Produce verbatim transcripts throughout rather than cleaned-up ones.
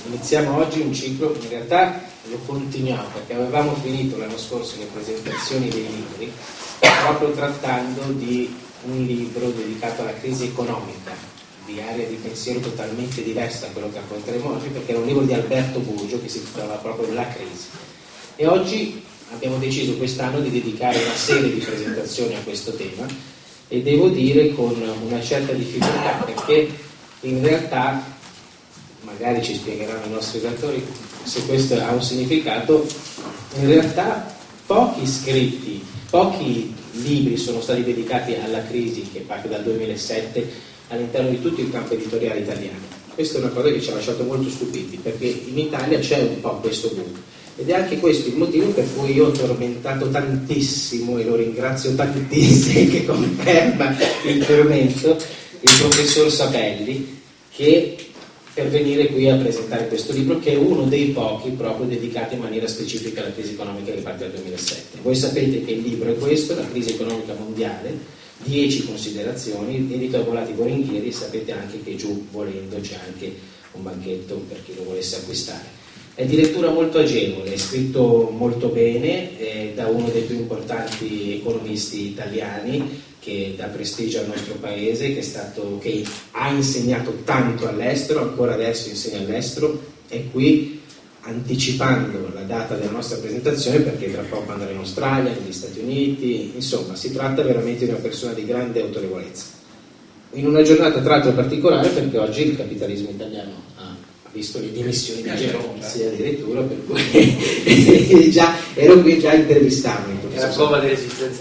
iniziamo oggi un ciclo, in realtà lo continuiamo perché avevamo finito l'anno scorso le presentazioni dei libri proprio trattando di un libro dedicato alla crisi economica, di area di pensiero totalmente diversa da quello che affronteremo oggi, perché era un libro di Alberto Burgio che si titolava proprio La crisi. E oggi abbiamo deciso quest'anno di dedicare una serie di presentazioni a questo tema, e devo dire con una certa difficoltà, perché in realtà, magari ci spiegheranno i nostri relatori se questo ha un significato, in realtà pochi scritti, pochi libri sono stati dedicati alla crisi che parte dal duemilasette all'interno di tutto il campo editoriale italiano. Questa è una cosa che ci ha lasciato molto stupiti, perché in Italia c'è un po' questo boom, ed è anche questo il motivo per cui io ho tormentato tantissimo, e lo ringrazio tantissimo che conferma il tormento, il professor Sapelli, che per venire qui a presentare questo libro, che è uno dei pochi proprio dedicati in maniera specifica alla crisi economica che parte dal duemilasette. Voi sapete che il libro è questo, La crisi economica mondiale, dieci considerazioni, edito da Volati Borenghieri, e sapete anche che giù, volendo, c'è anche un banchetto per chi lo volesse acquistare. È di lettura molto agevole, è scritto molto bene, è da uno dei più importanti economisti italiani, che dà prestigio al nostro paese, che, è stato, che ha insegnato tanto all'estero, ancora adesso insegna all'estero, è qui anticipando la data della nostra presentazione, perché tra poco andrà in Australia, negli Stati Uniti, insomma si tratta veramente di una persona di grande autorevolezza. In una giornata tra l'altro particolare, perché oggi il capitalismo italiano ha visto le dimissioni di Geronzi addirittura, per cui già, ero qui già a intervistarmi. Era prova dell'esistenza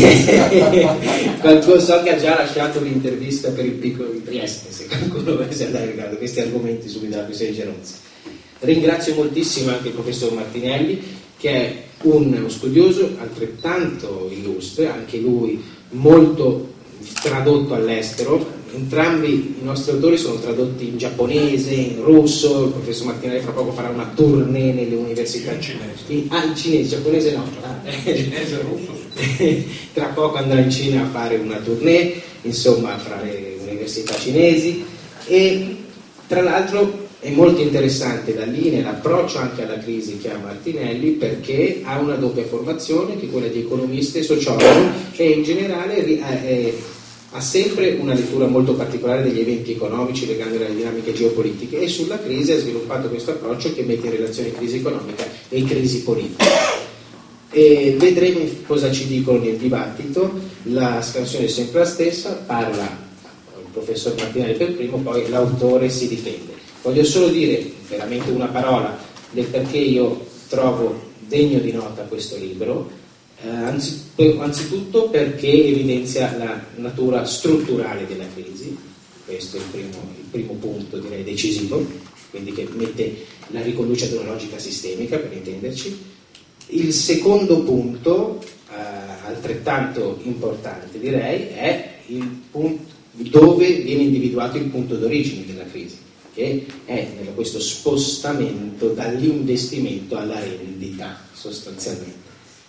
di qualcuno so che ha già lasciato l'intervista per il piccolo di Trieste, se qualcuno volesse andare riguardo questi argomenti subito dalla questione di Geronzi. Ringrazio moltissimo anche il professor Martinelli, che è un studioso altrettanto illustre, anche lui molto tradotto all'estero. Entrambi i nostri autori sono tradotti in giapponese, in russo. Il professor Martinelli fra poco farà una tournée nelle università. In cinese. In, ah, in cinese, giapponese no. Ah. Cinese e russo. Tra poco andrà in Cina a fare una tournée, insomma, fra le università cinesi. E tra l'altro è molto interessante da lì nell'approccio anche alla crisi che ha Martinelli, perché ha una doppia formazione, che è quella di economista e sociologo, e in generale è, ha sempre una lettura molto particolare degli eventi economici legati alle dinamiche geopolitiche, e sulla crisi ha sviluppato questo approccio che mette in relazione crisi economica e crisi politica. E vedremo cosa ci dicono nel dibattito. La scansione è sempre la stessa, parla il professor Martinelli per primo, poi l'autore si difende. Voglio solo dire veramente una parola del perché io trovo degno di nota questo libro. Eh, anzi, anzitutto perché evidenzia la natura strutturale della crisi, questo è il primo, il primo punto, direi decisivo, quindi che mette la riconduce ad una logica sistemica, per intenderci. Il secondo punto, eh, altrettanto importante direi, è il punto dove viene individuato il punto d'origine della crisi, che è questo spostamento dall'investimento alla rendita, sostanzialmente.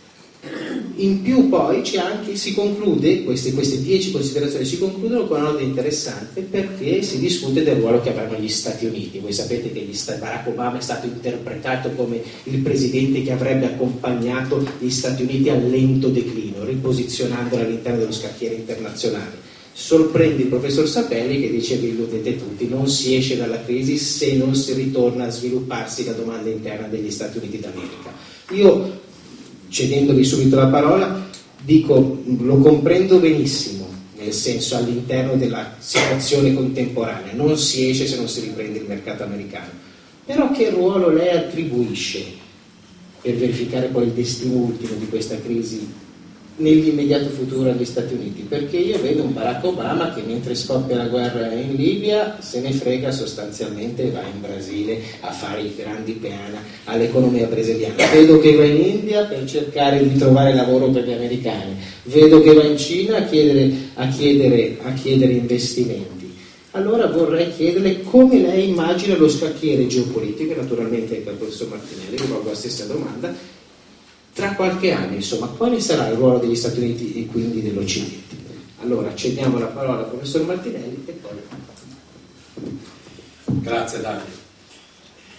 In più poi c'è anche, si conclude, queste, queste dieci considerazioni si concludono con una nota interessante, perché si discute del ruolo che avranno gli Stati Uniti. Voi sapete che gli Stati, Barack Obama è stato interpretato come il presidente che avrebbe accompagnato gli Stati Uniti al lento declino, riposizionandolo all'interno dello scacchiere internazionale. Sorprende il professor Sapelli che dice: vi illudete tutti, non si esce dalla crisi se non si ritorna a svilupparsi la domanda interna degli Stati Uniti d'America. Io, cedendovi subito la parola, dico, lo comprendo benissimo, nel senso, all'interno della situazione contemporanea non si esce se non si riprende il mercato americano, però che ruolo lei attribuisce per verificare poi il destino ultimo di questa crisi nell'immediato futuro agli Stati Uniti? Perché io vedo un Barack Obama che mentre scoppia la guerra in Libia se ne frega sostanzialmente e va in Brasile a fare i grandi piani all'economia brasiliana. Vedo che va in India per cercare di trovare lavoro per gli americani, vedo che va in Cina a chiedere, a chiedere, a chiedere investimenti. Allora vorrei chiederle come lei immagina lo scacchiere geopolitico, naturalmente anche al professor Martinelli rivolgo la stessa domanda, tra qualche anno, insomma, quale sarà il ruolo degli Stati Uniti e quindi dell'Occidente? Allora, cediamo la parola al professor Martinelli e poi... Grazie Davide.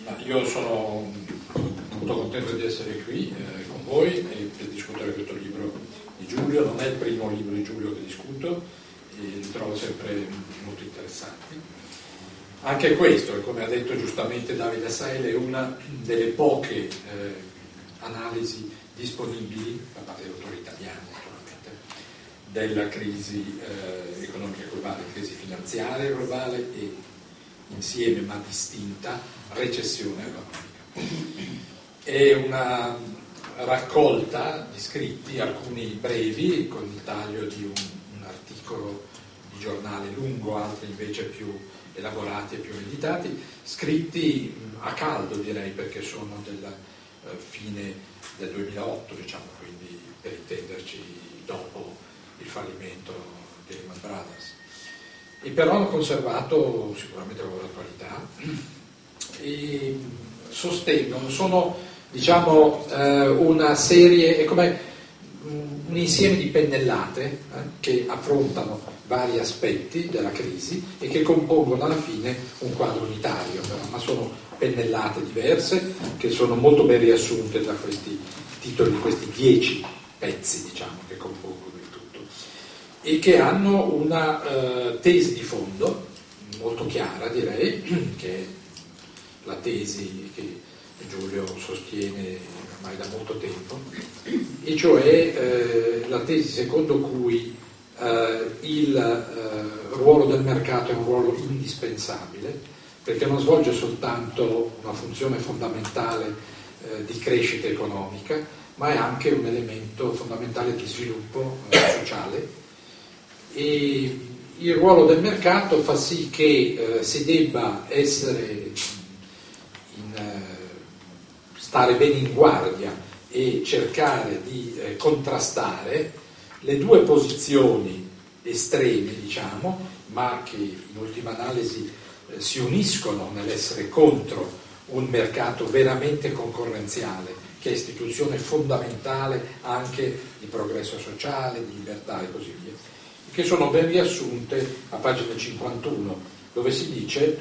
Ma io sono molto contento di essere qui eh, con voi e per discutere questo libro di Giulio. Non è il primo libro di Giulio che discuto e li trovo sempre molto interessanti. Anche questo, come ha detto giustamente Davide Assael, è una delle poche eh, analisi disponibili da parte degli autori italiani, naturalmente, della crisi eh, economica globale, crisi finanziaria globale e insieme ma distinta recessione economica. È una raccolta di scritti, alcuni brevi, con il taglio di un, un articolo di giornale lungo, altri invece più elaborati e più meditati, scritti a caldo direi, perché sono della eh, fine del duemilaotto, diciamo, quindi per intenderci dopo il fallimento di Lehman Brothers. E però hanno conservato sicuramente la loro attualità e sostengono, sono diciamo eh, una serie, è come un insieme di pennellate eh, che affrontano vari aspetti della crisi e che compongono alla fine un quadro unitario, però, ma sono pennellate diverse che sono molto ben riassunte da questi titoli, questi dieci pezzi diciamo che compongono il tutto e che hanno una uh, tesi di fondo molto chiara, direi, che è la tesi che Giulio sostiene ormai da molto tempo, e cioè eh, la tesi secondo cui eh, il eh, ruolo del mercato è un ruolo indispensabile, perché non svolge soltanto una funzione fondamentale eh, di crescita economica, ma è anche un elemento fondamentale di sviluppo eh, sociale. E il ruolo del mercato fa sì che eh, si debba essere in, eh, stare bene in guardia e cercare di eh, contrastare le due posizioni estreme, diciamo, ma che in ultima analisi eh, si uniscono nell'essere contro un mercato veramente concorrenziale, che è istituzione fondamentale anche di progresso sociale, di libertà e così via, che sono ben riassunte a pagina cinquantuno, dove si dice: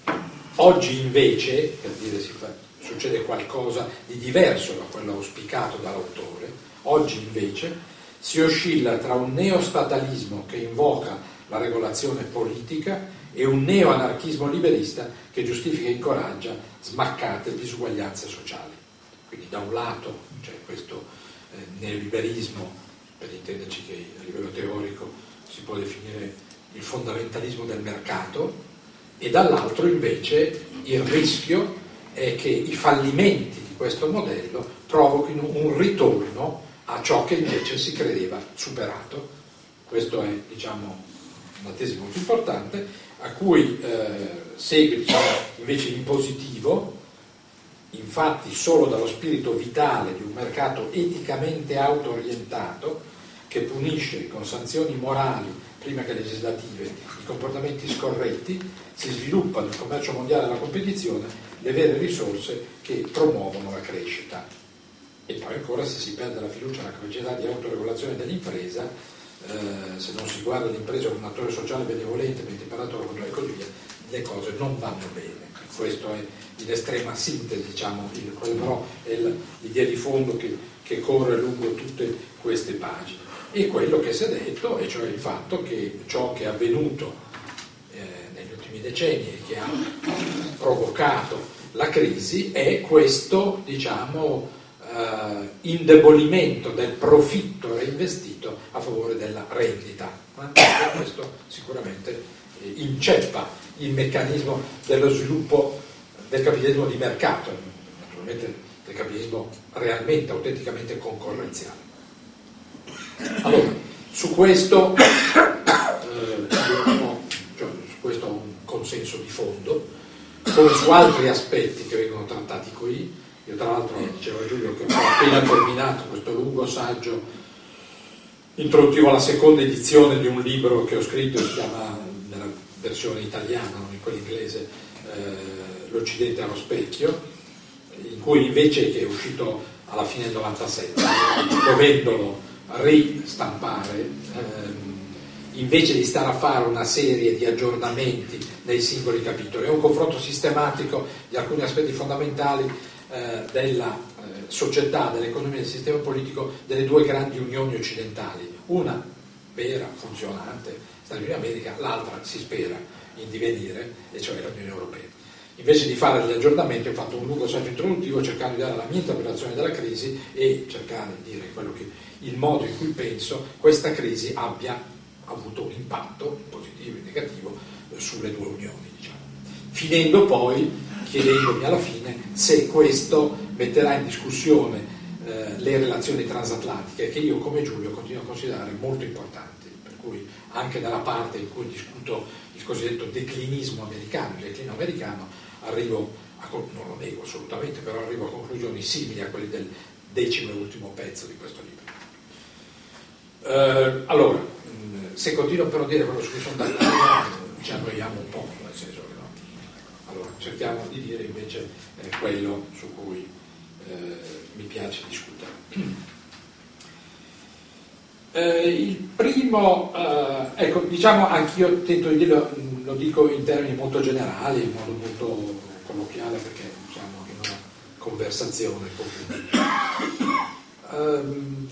oggi invece, per dire si fa, succede qualcosa di diverso da quello auspicato dall'autore, oggi invece si oscilla tra un neostatalismo che invoca la regolazione politica e un neoanarchismo liberista che giustifica e incoraggia smaccate disuguaglianze sociali. Quindi da un lato c'è questo eh, neoliberismo, per intenderci che a livello teorico si può definire il fondamentalismo del mercato, e dall'altro invece il rischio è che i fallimenti di questo modello provochino un ritorno a ciò che invece si credeva superato. Questo è, diciamo, una tesi molto importante, a cui eh, segue, diciamo, invece in positivo, infatti solo dallo spirito vitale di un mercato eticamente auto-orientato che punisce con sanzioni morali prima che legislative i comportamenti scorretti, si sviluppano il commercio mondiale e la competizione, le vere risorse che promuovono la crescita. E poi ancora, se si perde la fiducia nella capacità di autoregolazione dell'impresa, eh, se non si guarda l'impresa come un attore sociale benevolente, ben temperato e così via, le cose non vanno bene. Questo è in estrema sintesi, diciamo, il, però è l'idea di fondo che, che corre lungo tutte queste pagine. E quello che si è detto, e cioè il fatto che ciò che è avvenuto eh, negli ultimi decenni e che ha provocato la crisi è questo, diciamo, eh, indebolimento del profitto reinvestito a favore della rendita. E questo sicuramente eh, inceppa il meccanismo dello sviluppo del capitalismo di mercato, naturalmente del capitalismo realmente, autenticamente concorrenziale. Allora, su questo, eh, abbiamo, cioè, su questo ho un consenso di fondo, come su altri aspetti che vengono trattati qui. Io tra l'altro, diceva Giulio, che ho appena terminato questo lungo saggio introduttivo alla seconda edizione di un libro che ho scritto, si chiama, nella versione italiana, non in quella inglese, eh, L'Occidente allo specchio, in cui invece, che è uscito alla fine del novantasette, dovendolo ristampare, ehm, invece di stare a fare una serie di aggiornamenti nei singoli capitoli. È un confronto sistematico di alcuni aspetti fondamentali eh, della eh, società, dell'economia e del sistema politico delle due grandi unioni occidentali, una vera, funzionante, Stati Uniti d'America, l'altra si spera in divenire, e cioè l'Unione Europea. Invece di fare degli aggiornamenti ho fatto un lungo saggio introduttivo cercando di dare la mia interpretazione della crisi e cercare di dire quello che, il modo in cui penso questa crisi abbia avuto un impatto positivo e negativo sulle due unioni, diciamo. Finendo poi chiedendomi alla fine se questo metterà in discussione eh, le relazioni transatlantiche, che io come Giulio continuo a considerare molto importanti, per cui anche nella parte in cui discuto il cosiddetto declinismo americano, il declino americano, arrivo a, non lo nego assolutamente, però arrivo a conclusioni simili a quelle del decimo e ultimo pezzo di questo libro. Eh, allora, se continuo però a dire quello su cui sono d'accordo, ci annoiamo un po', nel senso che no. Allora, cerchiamo di dire invece eh, quello su cui eh, mi piace discutere. Eh, il primo, eh, ecco, diciamo, anch'io tento di dirlo, lo dico in termini molto generali, in modo molto colloquiale, perché siamo in una conversazione um,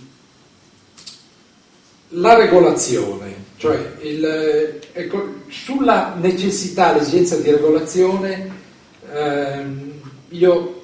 la regolazione, cioè il, ecco, sulla necessità, l'esigenza di regolazione, ehm, io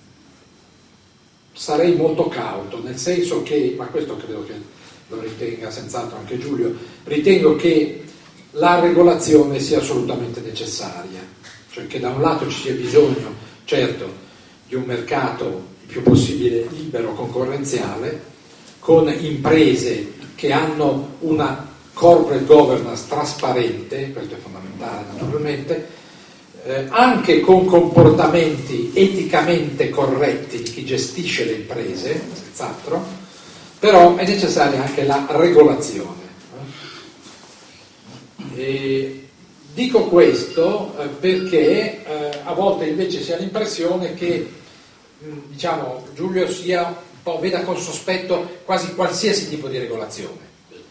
sarei molto cauto, nel senso che, ma questo credo che lo ritenga senz'altro anche Giulio, ritengo che la regolazione sia assolutamente necessaria, cioè che da un lato ci sia bisogno, certo, di un mercato il più possibile libero, concorrenziale, con imprese che hanno una corporate governance trasparente, questo è fondamentale naturalmente, eh, anche con comportamenti eticamente corretti di chi gestisce le imprese, senz'altro, però è necessaria anche la regolazione. E dico questo eh, perché eh, a volte invece si ha l'impressione che mh, diciamo, Giulio sia un po', veda con sospetto quasi qualsiasi tipo di regolazione,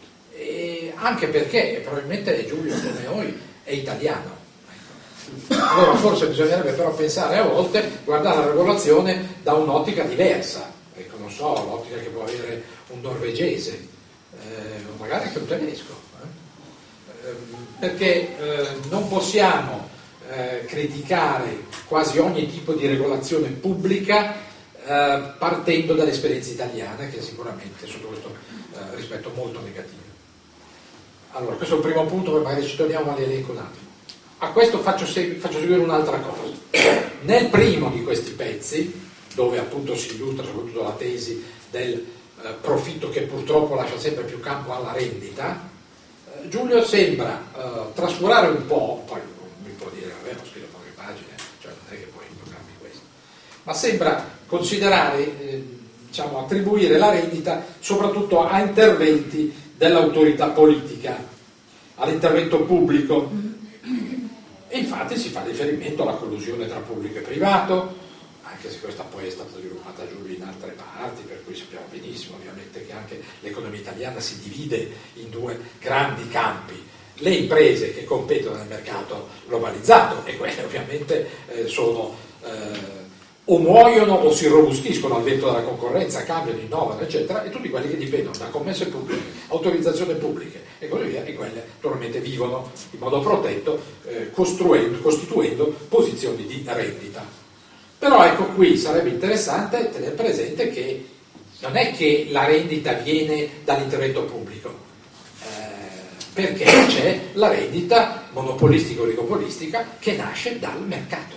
e anche perché probabilmente Giulio come noi è italiano. Allora forse bisognerebbe però pensare a volte, guardare la regolazione da un'ottica diversa, ecco, non so, l'ottica che può avere un norvegese, eh, o magari anche un tedesco, eh? Eh, perché eh, non possiamo eh, criticare quasi ogni tipo di regolazione pubblica eh, partendo dall'esperienza italiana, che è sicuramente sotto questo eh, rispetto molto negativo. Allora, questo è il primo punto, poi magari ci torniamo all'elenco un attimo. A questo faccio, seg- faccio seguire un'altra cosa. Nel primo di questi pezzi, dove appunto si illustra soprattutto la tesi del eh, profitto che purtroppo lascia sempre più campo alla rendita, eh, Giulio sembra eh, trascurare un po', poi mi può dire, vabbè, ho scritto poche pagine, cioè non è che poi programmi questo, ma sembra considerare, eh, diciamo, attribuire la rendita soprattutto a interventi dell'autorità politica, all'intervento pubblico. E infatti si fa riferimento alla collusione tra pubblico e privato, anche se questa poi è stata sviluppata giù in altre parti, per cui sappiamo benissimo ovviamente che anche l'economia italiana si divide in due grandi campi: le imprese che competono nel mercato globalizzato, e quelle ovviamente eh, sono eh, o muoiono o si irrobustiscono al vento della concorrenza, cambiano, innovano, eccetera, e tutti quelli che dipendono da commesse pubbliche, autorizzazioni pubbliche e così via, e quelle naturalmente vivono in modo protetto, eh, costruendo, costituendo posizioni di rendita. Però ecco, qui sarebbe interessante tenere presente che non è che la rendita viene dall'intervento pubblico, eh, perché c'è la rendita monopolistica o oligopolistica che nasce dal mercato.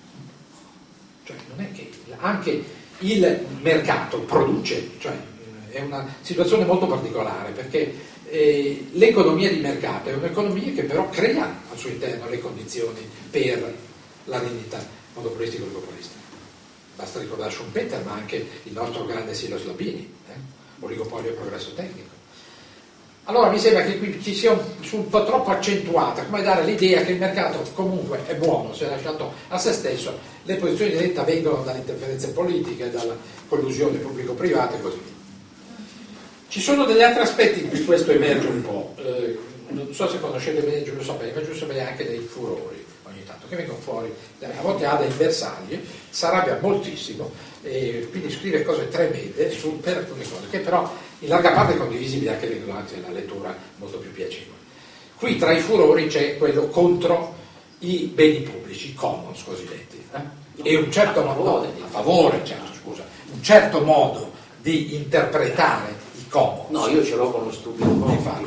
Cioè non è che anche il mercato produce, cioè è una situazione molto particolare, perché eh, l'economia di mercato è un'economia che però crea al suo interno le condizioni per la rendita monopolistica o oligopolistica. Basta ricordare Schumpeter, ma anche il nostro grande Silos Labini, eh? Oligopolio e progresso tecnico. Allora mi sembra che qui ci sia un, un po' troppo accentuata, come dare l'idea che il mercato comunque è buono, se è lasciato a se stesso, le posizioni di retta vengono dalle interferenze politiche, dalla collusione pubblico-privata e così via. Ci sono degli altri aspetti in cui questo emerge un po'. Eh, non so se conoscete bene Giulio Sapelli, ma Giulio Sapelli ha anche dei furori ogni tanto che vengono fuori, a volte ha dei bersagli, si arrabbia moltissimo e quindi scrive cose tremende su, per alcune cose che però in larga parte condivisibili anche grazie alla lettura molto più piacevole. Qui tra i furori c'è quello contro i beni pubblici, i commons cosiddetti, eh? E un certo modo, a favore, certo, scusa, un certo modo di interpretare i commons. No, io ce l'ho con lo stupido Infatti,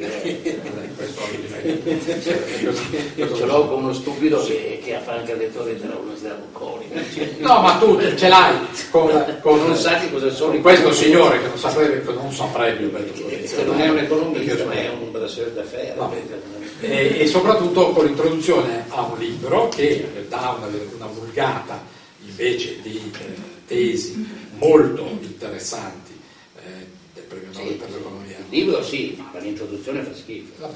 io ce l'ho con uno stupido che, che affranca il lettore della Università Bocconi. No, ma tu ce l'hai con, con non sa che cosa sono questo signore che non saprebbe, che non saprebbe, che non è un economista, ma è un brasser d'affaires. E, e soprattutto con l'introduzione a un libro che dà una, una vulgata invece di eh, tesi molto interessanti eh, del premio Nobel sì, per l'economia. Il libro sì, ma l'introduzione fa schifo. Vabbè,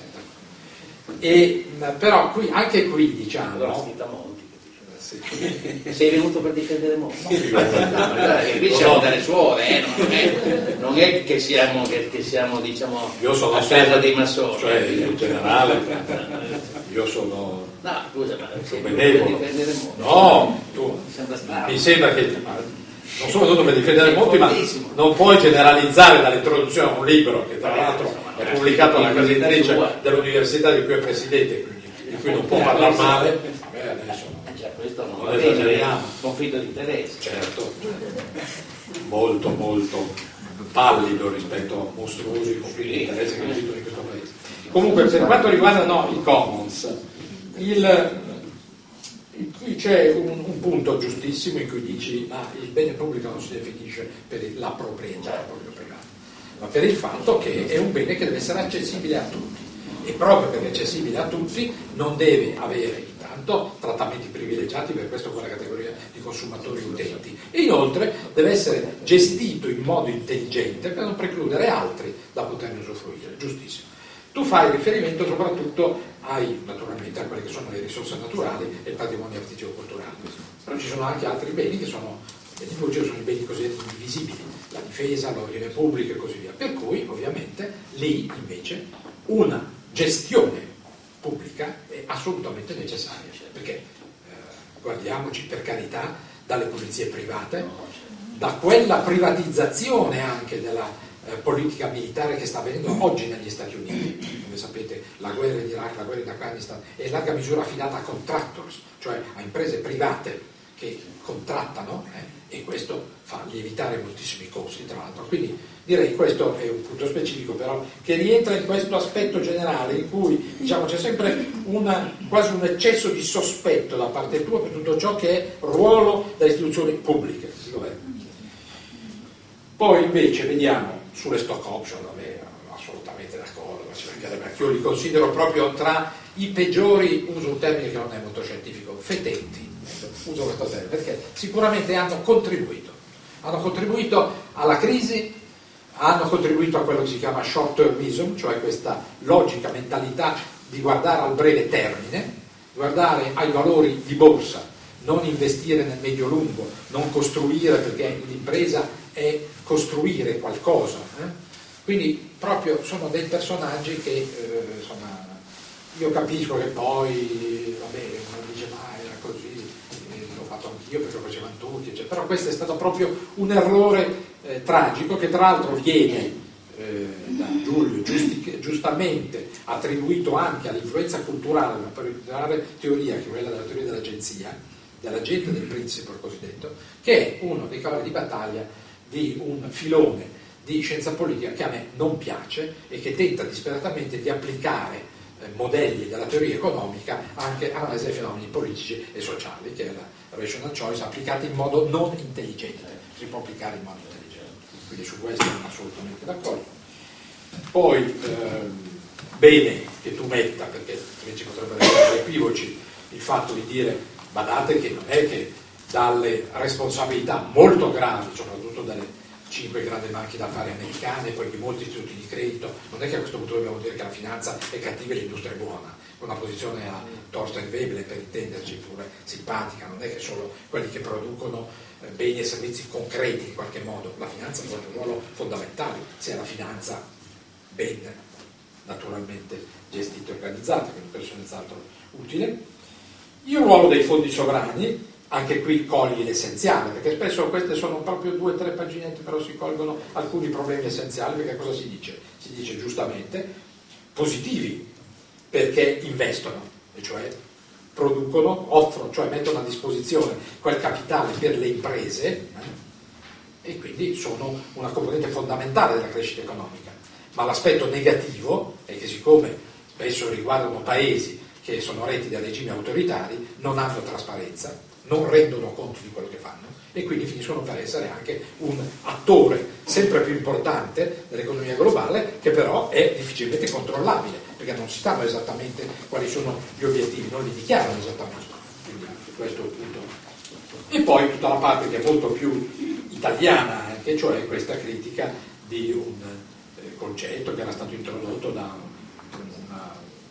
e, però qui, anche qui diciamo... Allora scritta Monti. Sì. Sei venuto per difendere Monti? No, no, qui siamo dalle suore, eh, non, è, non è che siamo, che, che siamo diciamo, io sono a casa dei massoni. Cioè, in generale, io sono... No, scusa, ma sei sono venuto per benevolo. difendere Monti? No, tu, Mi sembra strano. mi sembra che... non sono venuto per difendere Monti, ma fortissimo. non puoi generalizzare dall'introduzione a un libro che tra l'altro è pubblicato dalla casa editrice dell'università di cui è presidente, quindi di cui non può parlare male. Vabbè, adesso Cioè, questo non non va bene, è esageriamo. conflitto di interesse. Certo, molto molto pallido rispetto a mostruosi conflitti di interesse che esistono in questo paese. Comunque, per quanto riguarda no, i commons, il, qui c'è un, un punto giustissimo in cui dici ma il bene pubblico non si definisce per la proprietà proprio privata, ma per il fatto che è un bene che deve essere accessibile a tutti e proprio perché è accessibile a tutti non deve avere intanto trattamenti privilegiati, per questo con la categoria di consumatori utenti, e inoltre deve essere gestito in modo intelligente per non precludere altri da poterne usufruire, giustissimo. Tu fai riferimento soprattutto ai, naturalmente, a quelle che sono le risorse naturali e il patrimonio artistico-culturale, però ci sono anche altri beni che sono beni pubblici, sono i beni cosiddetti indivisibili, la difesa, l'ordine pubblico e così via, per cui ovviamente lì invece una gestione pubblica è assolutamente necessaria, perché eh, guardiamoci per carità dalle polizie private, da quella privatizzazione anche della eh, politica militare che sta avvenendo oggi negli Stati Uniti. Come sapete, la guerra in Iraq, la guerra in Afghanistan è in larga misura affidata a contractors, cioè a imprese private che contrattano eh, e questo fa lievitare moltissimi costi, tra l'altro. Quindi direi questo è un punto specifico, però che rientra in questo aspetto generale in cui diciamo c'è sempre una, quasi un eccesso di sospetto da parte tua per tutto ciò che è ruolo delle istituzioni pubbliche di governo. Poi invece vediamo sulle stock option, vabbè, assolutamente d'accordo, ma ci mancherebbe, anche io li considero proprio tra i peggiori, uso un termine che non è molto scientifico, fetenti, uso questo termine, perché sicuramente hanno contribuito, hanno contribuito alla crisi, hanno contribuito a quello che si chiama short termism, cioè questa logica mentalità di guardare al breve termine, guardare ai valori di borsa, non investire nel medio-lungo, non costruire, perché l'impresa è costruire qualcosa. Eh? Quindi proprio sono dei personaggi che, eh, insomma, io capisco che poi, vabbè, uno dice ma era così, eh, l'ho fatto anch'io perché lo facevano tutti, eccetera. Però questo è stato proprio un errore eh, tragico che tra l'altro viene eh, da Giulio giusti, giustamente attribuito anche all'influenza culturale, una particolare teoria che è quella della teoria dell'agenzia, dell'agente del principe cosiddetto, che è uno dei cavalli di battaglia di un filone di scienza politica che a me non piace e che tenta disperatamente di applicare eh, modelli della teoria economica anche all'analisi dei fenomeni politici e sociali, che è la rational choice applicata in modo non intelligente, si può applicare in modo intelligente, quindi su questo sono assolutamente d'accordo. Poi ehm, bene che tu metta, perché invece potrebbero essere equivoci, il fatto di dire badate che non è che dalle responsabilità molto gravi, soprattutto dalle cinque grandi banche d'affari americane e poi di molti istituti di credito, non è che a questo punto dobbiamo dire che la finanza è cattiva e l'industria è buona, una posizione a Thorstein Veblen, per intenderci, pure simpatica, non è che solo quelli che producono beni e servizi concreti in qualche modo, la finanza ha un ruolo fondamentale, se è la finanza ben naturalmente gestite e organizzate, quindi questo è senz'altro utile. Il ruolo dei fondi sovrani, anche qui cogli l'essenziale, perché spesso queste sono proprio due o tre paginette, però si colgono alcuni problemi essenziali, perché cosa si dice? Si dice giustamente positivi, perché investono, e cioè producono, offrono, cioè mettono a disposizione quel capitale per le imprese, eh, e quindi sono una componente fondamentale della crescita economica. Ma l'aspetto negativo è che, siccome spesso riguardano paesi che sono retti da regimi autoritari, non hanno trasparenza, non rendono conto di quello che fanno e quindi finiscono per essere anche un attore sempre più importante dell'economia globale, che però è difficilmente controllabile, perché non si sanno esattamente quali sono gli obiettivi, non li dichiarano esattamente. Quindi questo è il punto. E poi tutta la parte che è molto più italiana anche, cioè questa critica di un eh, concetto che era stato introdotto da una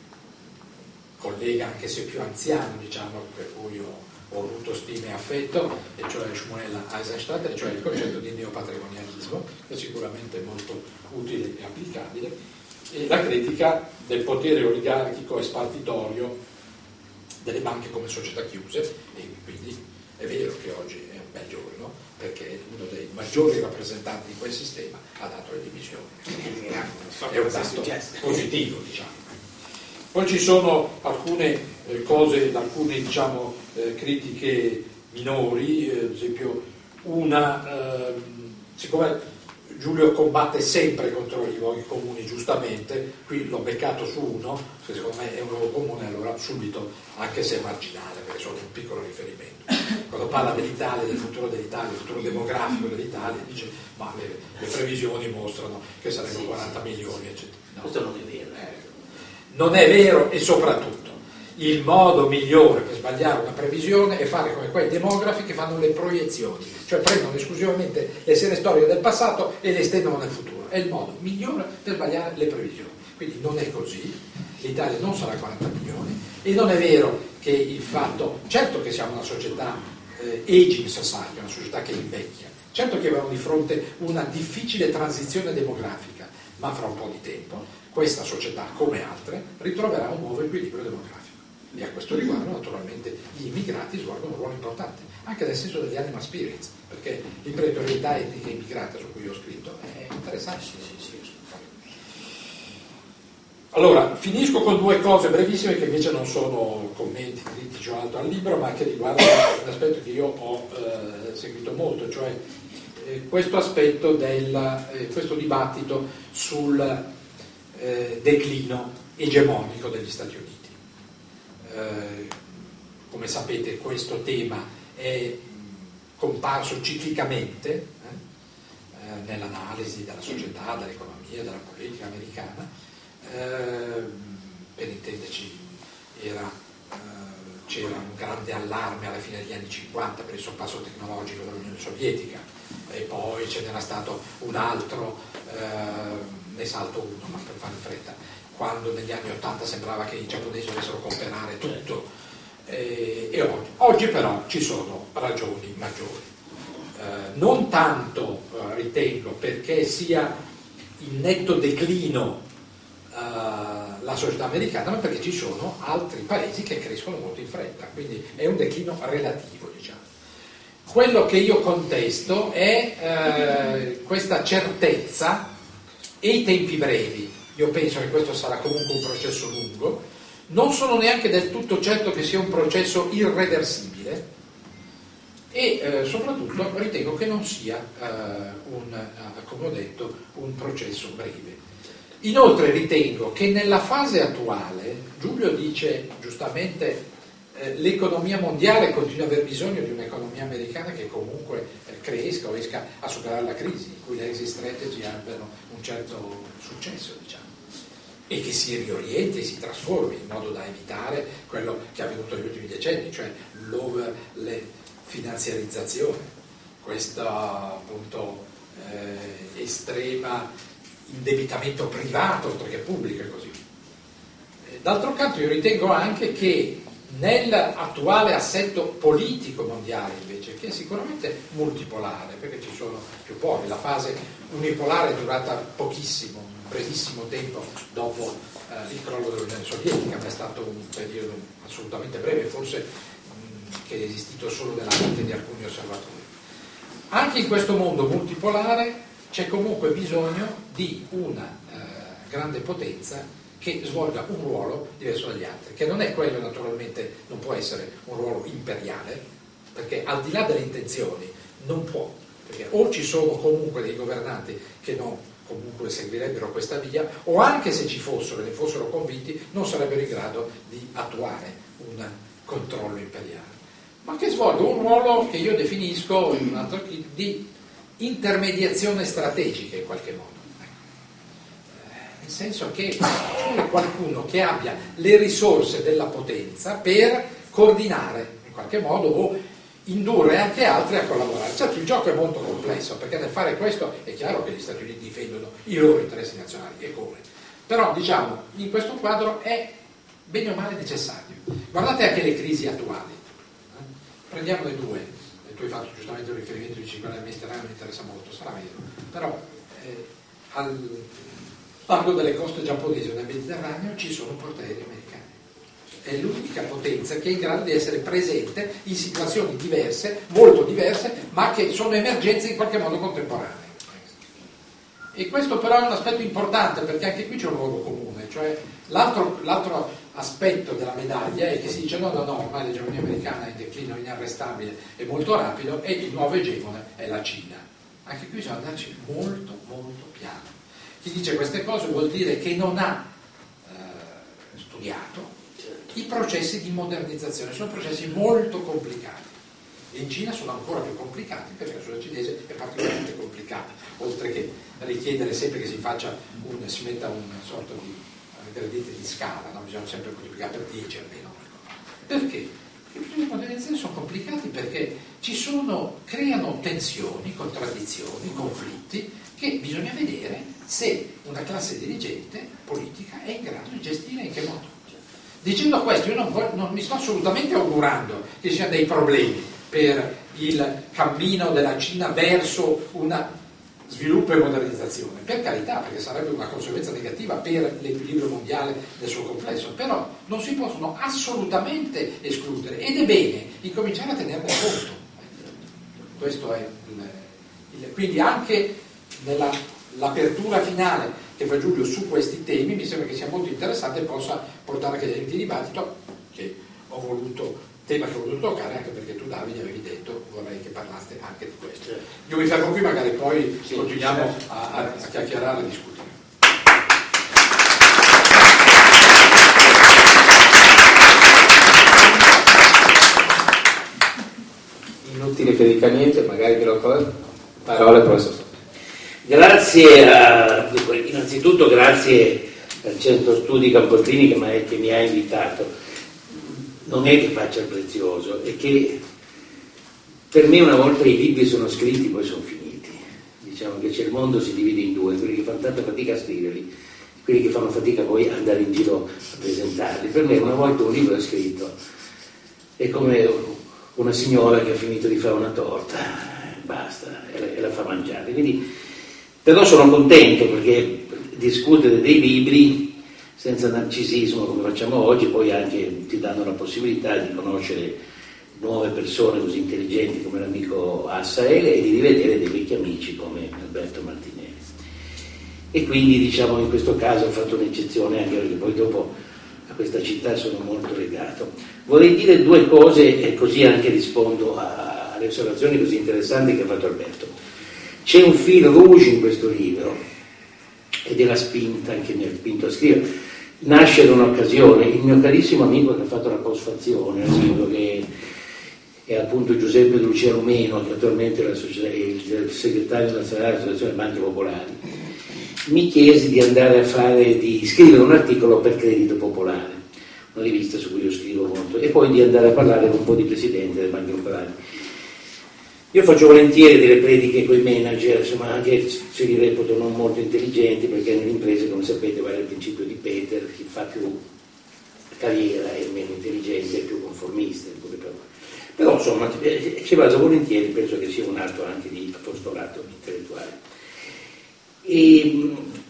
collega, anche se più anziano, diciamo, per cui ho, ho avuto stime e affetto, e cioè Shmuel Eisenstadt, e cioè il concetto di neopatrimonialismo, che è sicuramente molto utile e applicabile, e la critica del potere oligarchico e spartitorio delle banche come società chiuse. E quindi è vero che oggi è un bel giorno, perché uno dei maggiori rappresentanti di quel sistema ha dato le dimissioni. È un dato positivo, diciamo. Poi ci sono alcune eh, cose, alcune diciamo, eh, critiche minori, eh, ad esempio una, eh, siccome Giulio combatte sempre contro i luoghi comuni, giustamente, qui l'ho beccato su uno, che secondo me è un luogo comune, allora subito, anche se è marginale, perché sono un piccolo riferimento. Quando parla dell'Italia, del futuro dell'Italia, del futuro demografico dell'Italia, dice ma le, le previsioni mostrano che sarebbero sì, quaranta sì, milioni, eccetera. No. Questo non è vero. Eh. Non è vero, e soprattutto il modo migliore per sbagliare una previsione è fare come quei demografi che fanno le proiezioni, cioè prendono esclusivamente le serie storiche del passato e le estendono nel futuro. È il modo migliore per sbagliare le previsioni. Quindi non è così, l'Italia non sarà quaranta milioni, e non è vero che il fatto, certo che siamo una società eh, aging society, una società che invecchia, certo che abbiamo di fronte una difficile transizione demografica, ma fra un po' di tempo questa società, come altre, ritroverà un nuovo equilibrio demografico. E a questo riguardo, naturalmente, gli immigrati svolgono un ruolo importante, anche nel senso degli animal spirits, perché l'imprenditorialità etnica immigrata, su cui ho scritto, è interessante. Sì, sì, sì. Allora, finisco con due cose brevissime, che invece non sono commenti critici o altro al libro, ma che riguardano un aspetto che io ho eh, seguito molto, cioè eh, questo aspetto del eh, questo dibattito sul eh, declino egemonico degli Stati Uniti. Eh, come sapete, questo tema è comparso ciclicamente eh, eh, nell'analisi della società, dell'economia, della politica americana. Eh, per intenderci, era, eh, c'era un grande allarme alla fine degli anni cinquanta per il sorpasso tecnologico dell'Unione Sovietica, e poi ce n'era stato un altro, eh, ne salto uno ma per fare in fretta, quando negli anni ottanta sembrava che i giapponesi dovessero comprare tutto, e, e oggi. oggi però ci sono ragioni maggiori, eh, non tanto eh, ritengo perché sia in netto declino uh, la società americana, ma perché ci sono altri paesi che crescono molto in fretta, quindi è un declino relativo, diciamo. Quello che io contesto è eh, questa certezza e i tempi brevi. Io penso che questo sarà comunque un processo lungo, non sono neanche del tutto certo che sia un processo irreversibile, e eh, soprattutto ritengo che non sia, eh, un, eh, come ho detto, un processo breve. Inoltre ritengo che nella fase attuale, Giulio dice giustamente, eh, l'economia mondiale continua ad aver bisogno di un'economia americana che comunque eh, cresca o riesca a superare la crisi, in cui le exit strategy abbiano un certo successo, diciamo, e che si riorienti e si trasformi in modo da evitare quello che è avvenuto negli ultimi decenni, cioè l'over le finanziarizzazione, questa appunto eh, estrema indebitamento privato oltre che pubblico e così via. D'altro canto io ritengo anche che Nell'attuale assetto politico mondiale invece, che è sicuramente multipolare, perché ci sono più poli, la fase unipolare è durata pochissimo, un brevissimo tempo dopo eh, il crollo dell'Unione Sovietica, ma è stato un periodo assolutamente breve, forse mh, che è esistito solo nella mente di alcuni osservatori. Anche in questo mondo multipolare c'è comunque bisogno di una eh, grande potenza che svolga un ruolo diverso dagli altri, che non è quello, naturalmente non può essere un ruolo imperiale, perché al di là delle intenzioni non può, perché o ci sono comunque dei governanti che non comunque seguirebbero questa via, o anche se ci fossero e ne fossero convinti non sarebbero in grado di attuare un controllo imperiale, ma che svolga un ruolo che io definisco in un altro di intermediazione strategica in qualche modo. Nel senso che c'è qualcuno che abbia le risorse della potenza per coordinare in qualche modo o indurre anche altri a collaborare. Certo, il gioco è molto complesso, perché nel fare questo è chiaro che gli Stati Uniti difendono i loro interessi nazionali, e come. Però, diciamo, in questo quadro è bene o male necessario. Guardate anche le crisi attuali. Prendiamone due, e tu hai fatto giustamente un riferimento, dici quella del Mediterraneo mi interessa molto, sarà vero, però eh, al largo delle coste giapponesi o nel Mediterraneo ci sono portaerei americani. È l'unica potenza che è in grado di essere presente in situazioni diverse, molto diverse, ma che sono emergenze in qualche modo contemporanee. E questo però è un aspetto importante, perché anche qui c'è un luogo comune, cioè l'altro, l'altro aspetto della medaglia è che si dice no, no, no, ormai l'egemonia americana è in declino inarrestabile e molto rapido, e il nuovo egemone è la Cina. Anche qui bisogna andarci molto, molto piano. Chi dice queste cose vuol dire che non ha eh, studiato i processi di modernizzazione, sono processi molto complicati. In Cina sono ancora più complicati, perché la società cinese è particolarmente complicata, oltre che richiedere sempre che si faccia un, si metta una sorta di gradite di scala, no? Bisogna sempre moltiplicare per dieci almeno. Perché? I processi di modernizzazione sono complicati perché ci sono, creano tensioni, contraddizioni, conflitti che bisogna vedere se una classe dirigente politica è in grado di gestire in che modo. Dicendo questo, io non, voglio, non mi sto assolutamente augurando che ci siano dei problemi per il cammino della Cina verso una sviluppo e modernizzazione, per carità, perché sarebbe una conseguenza negativa per l'equilibrio mondiale del suo complesso, però non si possono assolutamente escludere, ed è bene incominciare a tenerne conto. Questo è il, il, quindi anche nella, l'apertura finale che fa Giulio su questi temi mi sembra che sia molto interessante e possa portare anche dei dibattito che ho voluto tema che ho voluto toccare, anche perché tu, Davide, avevi detto vorrei che parlaste anche di questo. Io mi fermo qui, magari poi sì, continuiamo certo. a, a, a chiacchierare e a discutere. Inutile che dica niente, magari ve lo ricordo. Parole, professore. Grazie a, innanzitutto grazie al Centro Studi Campostrini che, che mi ha invitato. Non è che faccia il prezioso, è che per me una volta i libri sono scritti poi sono finiti. Diciamo che c'è, il mondo si divide in due, quelli che fanno tanta fatica a scriverli, quelli che fanno fatica poi ad andare in giro a presentarli. Per me una volta un libro è scritto è come una signora che ha finito di fare una torta, basta, e la, e la fa mangiare. Quindi, però sono contento perché discutere dei libri senza narcisismo come facciamo oggi, poi anche ti danno la possibilità di conoscere nuove persone così intelligenti come l'amico Assaele e di rivedere dei vecchi amici come Alberto Martinelli. E quindi diciamo in questo caso ho fatto un'eccezione anche perché poi dopo a questa città sono molto legato. Vorrei dire due cose e così anche rispondo a, alle osservazioni così interessanti che ha fatto Alberto. C'è un fil rouge in questo libro ed è la spinta che mi ha spinto a scrivere. Nasce da un'occasione, il mio carissimo amico che ha fatto la postfazione al libro, che è appunto Giuseppe Luciano Meno, che attualmente è, la società, è il segretario nazionale dell'Associazione Banche Popolari, mi chiese di andare a fare, di scrivere un articolo per Credito Popolare, una rivista su cui io scrivo molto, e poi di andare a parlare con un po' di presidenti delle banche popolari. Io faccio volentieri delle prediche con i manager, insomma, anche se li reputo non molto intelligenti, perché nelle imprese, come sapete, vale il principio di Peter, chi fa più carriera è meno intelligente, è più conformista, però insomma ci vado volentieri, penso che sia un atto anche di apostolato intellettuale. E,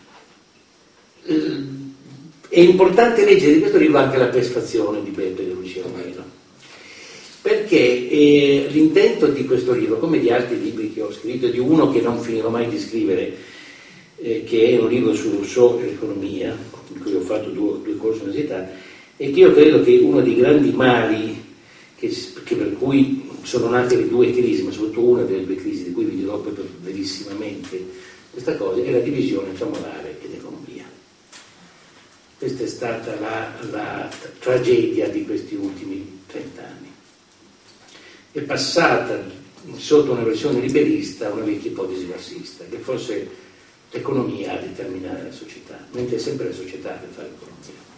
è importante leggere di questo libro anche La pescazione di Beppe De Lucia Romero, perché eh, l'intento di questo libro, come di altri libri che ho scritto, di uno che non finirò mai di scrivere, eh, che è un libro su Rousseau e l'economia, in cui ho fatto due, due corsi all'università, e che io credo che uno dei grandi mali che, che per cui sono nate le due crisi, ma soprattutto una delle due crisi di cui vi dirò poi brevissimamente questa cosa, è la divisione tra morale ed economia. Questa è stata la, la tragedia di questi ultimi trent'anni. È passata sotto una versione liberista una vecchia ipotesi marxista, che fosse l'economia a determinare la società, mentre è sempre la società che fa l'economia.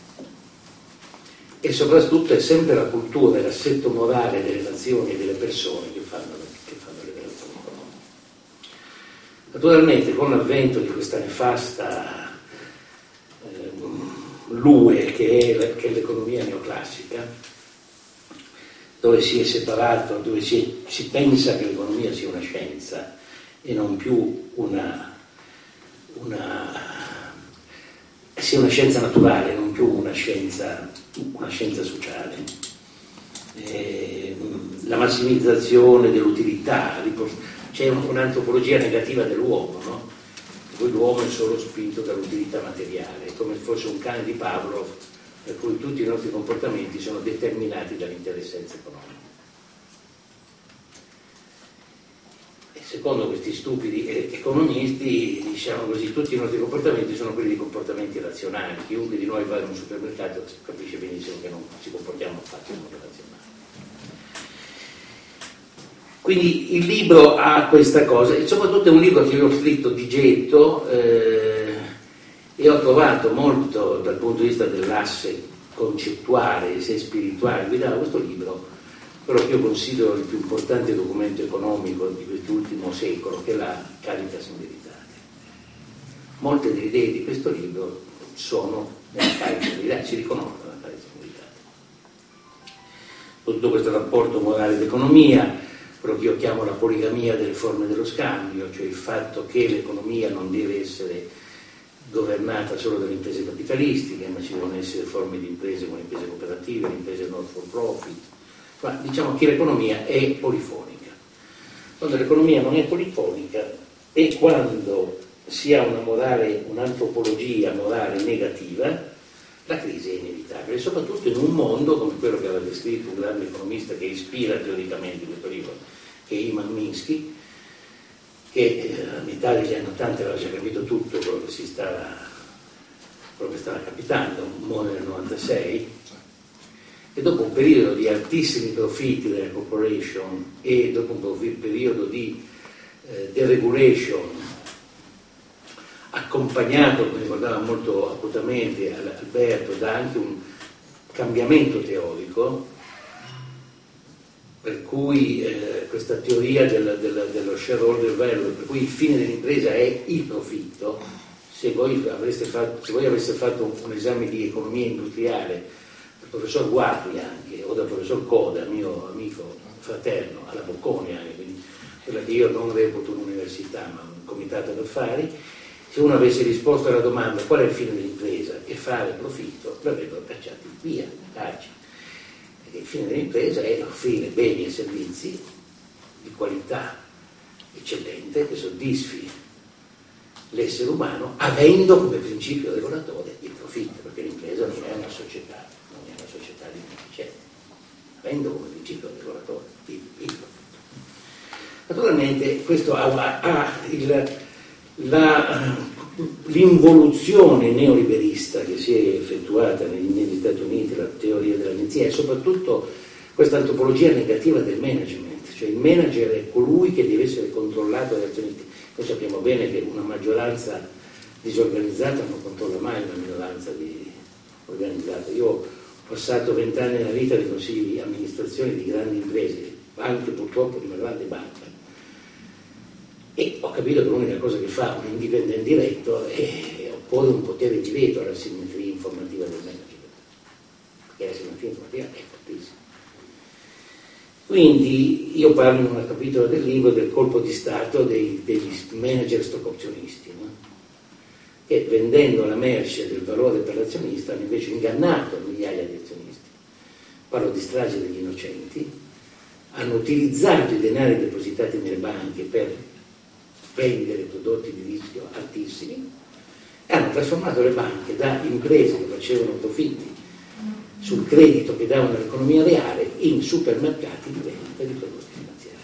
E soprattutto è sempre la cultura e l'assetto morale delle nazioni e delle persone che fanno, che fanno le relazioni economiche. Naturalmente con l'avvento di questa nefasta eh, l'U E, che è, che è l'economia neoclassica, dove si è separato, dove si, si pensa che l'economia sia una scienza e non più una, una sia una scienza naturale, non più una scienza, una scienza sociale. Eh, la massimizzazione dell'utilità, c'è un'antropologia negativa dell'uomo, no? Poi l'uomo è solo spinto dall'utilità materiale, come se fosse un cane di Pavlov, per cui tutti i nostri comportamenti sono determinati dall'interessenza economica. E secondo questi stupidi economisti, diciamo così, tutti i nostri comportamenti sono quelli di comportamenti razionali. Chiunque di noi va in un supermercato capisce benissimo che non ci comportiamo affatto in modo razionale. Quindi il libro ha questa cosa, e soprattutto è un libro che io ho scritto di getto, eh, e ho trovato molto dal punto di vista dell'asse concettuale e spirituale guidava questo libro, quello che io considero il più importante documento economico di quest'ultimo secolo, che è la Caritas in Veritate. Molte delle idee di questo libro sono nella Caritas in Veritate, si riconoscono nella Caritas in Veritate. Tutto questo rapporto morale ed economia, quello che io chiamo la poligamia delle forme dello scambio, cioè il fatto che l'economia non deve essere governata solo dalle imprese capitalistiche, ma ci devono essere forme di imprese come imprese cooperative, imprese non for profit. Ma diciamo che l'economia è polifonica. Quando l'economia non è polifonica è quando si ha una morale, un'antropologia morale negativa, la crisi è inevitabile, soprattutto in un mondo come quello che aveva descritto un grande economista che ispira teoricamente questo libro, che è Iman Minsky, che a metà degli anni ottanta aveva già capito tutto quello che si stava, quello che stava capitando, muore nel novantasei, e dopo un periodo di altissimi profitti della corporation e dopo un periodo di eh, deregulation accompagnato, come ricordava molto acutamente Alberto, da anche un cambiamento teorico, per cui eh, questa teoria del, del, dello shareholder value, per cui il fine dell'impresa è il profitto. Se voi avreste fatto, se voi aveste fatto un, un esame di economia industriale del professor Guardi anche, o del professor Coda, mio amico fraterno, alla Bocconi anche, quindi quella che io non reputo un'università ma un comitato d'affari, se uno avesse risposto alla domanda qual è il fine dell'impresa e fare profitto, l'avrebbero cacciati via, carcere. Perché il fine dell'impresa è offrire beni e servizi di qualità eccellente che soddisfi l'essere umano, avendo come principio regolatore il profitto, perché l'impresa non è una società, non è una società di beneficenza, avendo come principio regolatore il, il profitto. Naturalmente questo ha, ha il, la, l'involuzione neoliberista che si è effettuata negli, negli Stati Uniti, la teoria dell'agenzia, e soprattutto questa antropologia negativa del management, cioè il manager è colui che deve essere controllato dagli azionisti. Noi sappiamo bene che una maggioranza disorganizzata non controlla mai una minoranza di organizzata. Io ho passato vent'anni nella vita nei consigli di amministrazione di grandi imprese, anche purtroppo di una grande banca, e ho capito che l'unica cosa che fa un indipendente diretto è opporre un potere di veto alla simmetria informativa del management, che industria è fortissimo. Quindi io parlo in un capitolo del libro del colpo di Stato dei, degli manager stock opzionisti, no? Che vendendo la merce del valore per l'azionista hanno invece ingannato migliaia di azionisti. Parlo di strage degli innocenti, hanno utilizzato i denari depositati nelle banche per vendere prodotti di rischio altissimi e hanno trasformato le banche da imprese che facevano profitti sul credito che davano all'economia reale in supermercati di vendita di prodotti finanziari.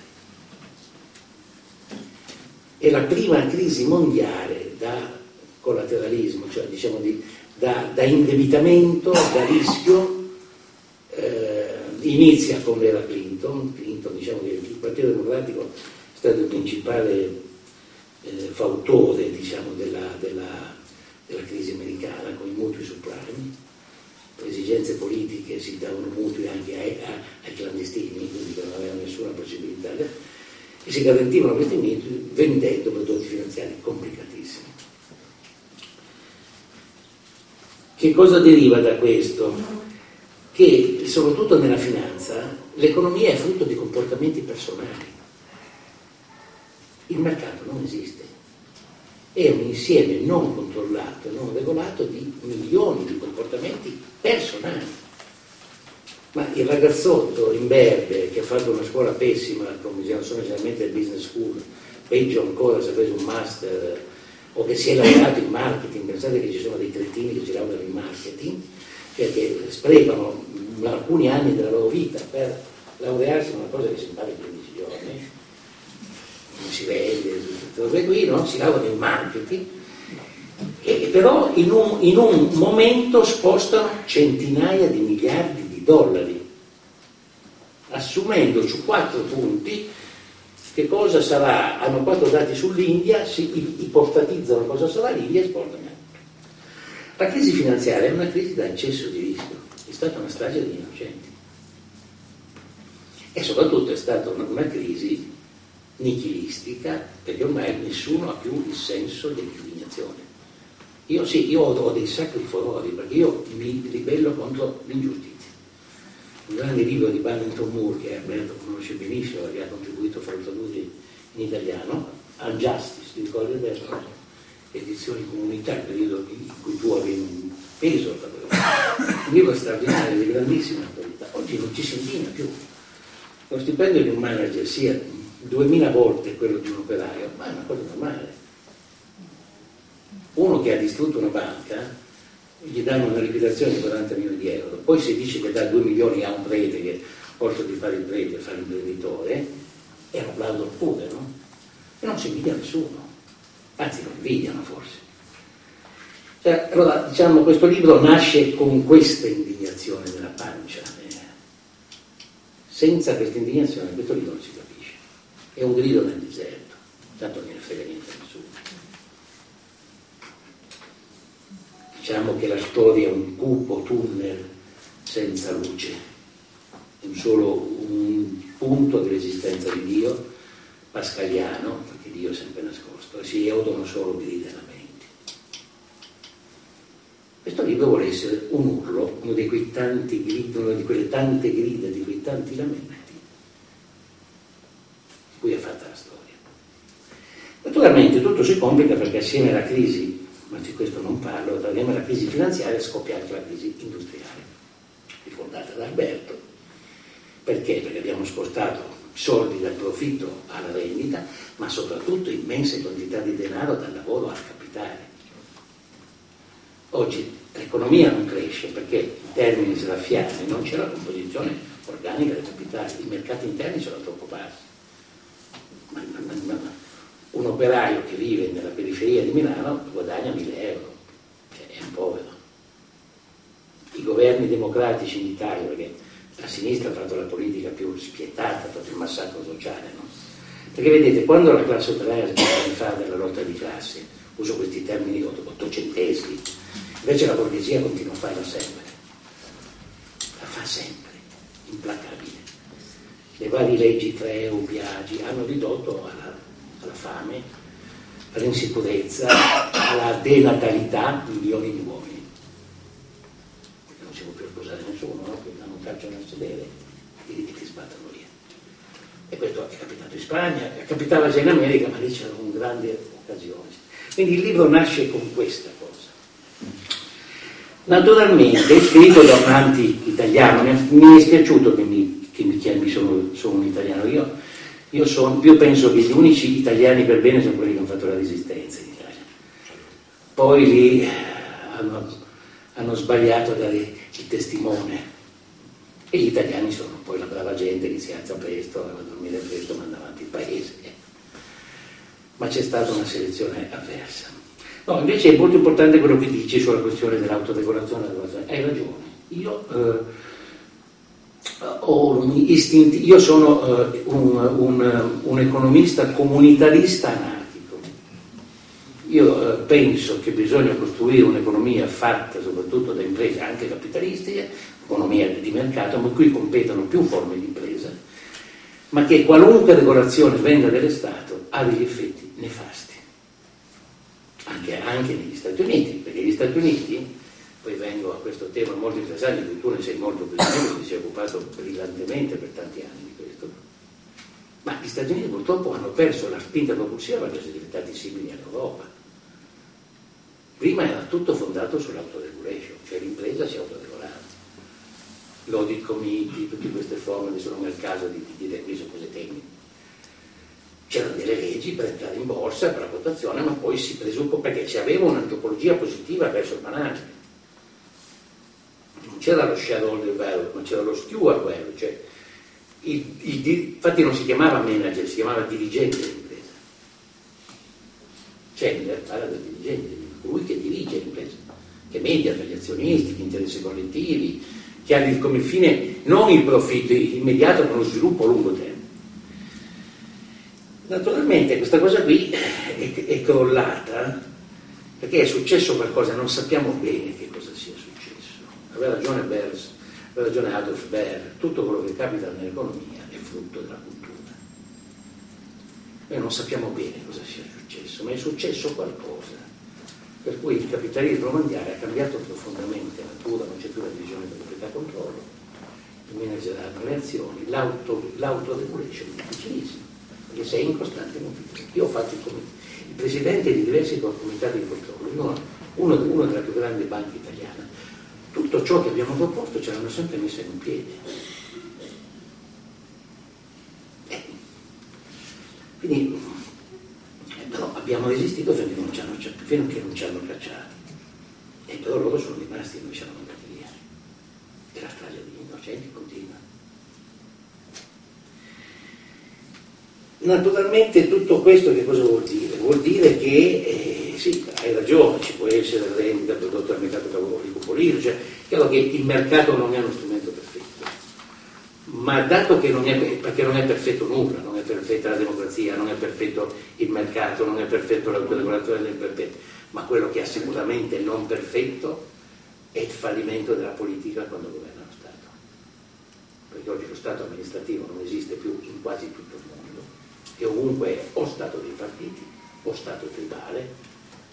È la prima crisi mondiale da collateralismo, cioè diciamo di, da, da indebitamento, da rischio, eh, inizia con l'era Clinton. Clinton, diciamo che il Partito Democratico è stato il principale eh, fautore, diciamo, della, della, della crisi americana con i mutui subprime. Per esigenze politiche si davano mutui anche ai, ai clandestini, quindi che non avevano nessuna possibilità, e si garantivano questi mutui vendendo prodotti finanziari complicatissimi. Che cosa deriva da questo? Che soprattutto nella finanza l'economia è frutto di comportamenti personali. Il mercato non esiste, è un insieme non controllato, non regolato di milioni di comportamenti personali. Ma il ragazzotto imberbe che ha fatto una scuola pessima, come sono generalmente il business school, peggio ancora se ha preso un master o che si è laureato in marketing, pensate che ci sono dei cretini che si laureano in marketing, cioè che sprecano alcuni anni della loro vita per laurearsi in una cosa che si impara in quindici giorni, non si vede, tutto qui, no? Si laureano in marketing, e però in un, in un momento spostano centinaia di miliardi di dollari, assumendo su quattro punti che cosa sarà, hanno quattro dati sull'India, si ipotetizzano cosa sarà l'India e esportano. La crisi finanziaria è una crisi da eccesso di rischio, è stata una strage degli innocenti e soprattutto è stata una, una crisi nichilistica, perché ormai nessuno ha più il senso dell'indignazione. Io sì, io ho, ho dei sacri furori, perché io mi ribello contro l'ingiustizia. Un grande libro di Barrington Moore, che Alberto conosce benissimo, che ha contribuito a farlo tradurre in italiano, Unjustice, di ricordi Alberto, edizioni comunità, il periodo in cui tu avevi un peso, un libro straordinario, di grandissima qualità. Oggi non ci si indigna più. Lo stipendio di un manager sia duemila volte quello di un operaio, ma è una cosa normale. Uno che ha distrutto una banca, gli danno una liquidazione di quaranta milioni di euro, poi si dice che dà due milioni a un prete che posto di fare il prete e fare l'imprenditore, è un applauso pure, no? E non si invidia nessuno, anzi lo invidiano forse. Cioè, allora, diciamo, questo libro nasce con questa indignazione nella pancia. Senza questa indignazione questo libro non si capisce. È un grido nel deserto, tanto non ne frega niente a nessuno. Diciamo che la storia è un cupo tunnel senza luce, un solo un punto dell'esistenza di Dio, pascaliano, perché Dio è sempre nascosto, e si odono solo grida e lamenti. Questo libro vuole essere un urlo, uno di quei tanti grida, una di quelle tante grida, di quei tanti lamenti, di cui è fatta la storia. Naturalmente tutto si complica perché assieme alla crisi, ma di questo non parlo, assieme alla crisi finanziaria è scoppiata la crisi industriale, ricordata da Alberto. Perché? Perché abbiamo spostato soldi dal profitto alla vendita, ma soprattutto immense quantità di denaro dal lavoro al capitale. Oggi l'economia non cresce perché in termini sraffiati non c'è la composizione organica del capitale, i mercati interni sono troppo bassi. Ma, ma, ma, ma un operaio che vive nella periferia di Milano guadagna mille euro, cioè è un povero. I governi democratici in Italia, perché la sinistra ha fatto la politica più spietata, ha fatto il massacro sociale, no? Perché vedete, quando la classe operaia si può fare della lotta di classe, uso questi termini ottocenteschi, invece la borghesia continua a farla sempre, la fa sempre, implacabile. Le varie leggi Treu, Biagi hanno ridotto alla, alla fame, all'insicurezza, alla denatalità milioni di uomini, perché non si può più sposare nessuno, no? Perché hanno facciano sedere e ti, ti sbattono via. E questo è capitato in Spagna, capitava già in America, ma lì c'erano grandi occasioni. Quindi il libro nasce con questa cosa. Naturalmente, scritto da un anti-italiano, mi è dispiaciuto che mi, che mi chiami sono, sono un italiano. Io, io, sono, io penso che gli unici italiani per bene sono quelli che hanno fatto la resistenza in Italia. Poi lì hanno, hanno sbagliato a dare il testimone. E gli italiani sono poi la brava gente che si alza presto, va a dormire presto, manda avanti il paese. Ma c'è stata una selezione avversa. No, invece è molto importante quello che dici sulla questione dell'autoregolazione. Hai ragione. Io, eh, ho istinti, io sono eh, un, un, un economista comunitarista anarchico. Io eh, penso che bisogna costruire un'economia fatta soprattutto da imprese anche capitalistiche, economia di mercato, ma in cui competono più forme di impresa, ma che qualunque regolazione venga dall'Stato ha degli effetti nefasti, anche, anche negli Stati Uniti, perché gli Stati Uniti, poi vengo a questo tema molto interessante, di cui tu ne sei molto brillante, ti sei occupato brillantemente per tanti anni di questo, ma gli Stati Uniti purtroppo hanno perso la spinta propulsiva perché sono diventati simili all'Europa. Prima era tutto fondato sull'autoregulation, cioè l'impresa si autoregolava. L'audit committee, tutte queste forme, adesso non è il caso di, di dire qui su cose tecniche. C'erano delle leggi per entrare in borsa, per la quotazione, ma poi si presuppone perché ci aveva un'antropologia positiva verso il management. Non c'era lo shareholder value, ma c'era lo steward value, cioè il, il, infatti non si chiamava manager, si chiamava dirigente dell'impresa. Chandler parla del dirigente, colui che dirige l'impresa, che media tra gli azionisti, gli interessi collettivi, che ha come fine non il profitto immediato ma lo sviluppo a lungo termine. Naturalmente questa cosa qui è, è crollata perché è successo qualcosa, non sappiamo bene che cosa sia successo. Aveva ragione Beers, aveva ragione Adolf Baer, tutto quello che capita nell'economia è frutto della cultura. Noi non sappiamo bene cosa sia successo, ma è successo qualcosa per cui il capitalismo mondiale ha cambiato profondamente natura, non c'è più la divisione per proprietà e controllo, il manager ha le azioni, l'auto, l'autoregulation è difficilissimo, perché sei in costante conflitto. Io ho fatto il, il presidente di diversi comitati di controllo, uno, uno, uno delle più grandi banche italiane. Tutto ciò che abbiamo proposto ce l'hanno sempre messo in piedi. Eh. Quindi, eh, però abbiamo resistito finché non ci hanno, finché non ci hanno cacciati. E però loro sono rimasti e noi siamo andati via. E la strage degli innocenti continua. Naturalmente tutto questo che cosa vuol dire? Vuol dire che, eh, sì, hai ragione, ci può essere rendita prodotto dal mercato cavolino, cioè chiaro che il mercato non è uno strumento perfetto, ma dato che non è, perché non è perfetto nulla, non è perfetta la democrazia, non è perfetto il mercato, non è perfetto l'autoregolazione del perfetto, ma quello che è sicuramente non perfetto è il fallimento della politica quando governa lo Stato, perché oggi lo Stato amministrativo non esiste più in quasi tutto il mondo, che ovunque è o Stato dei partiti o Stato tribale,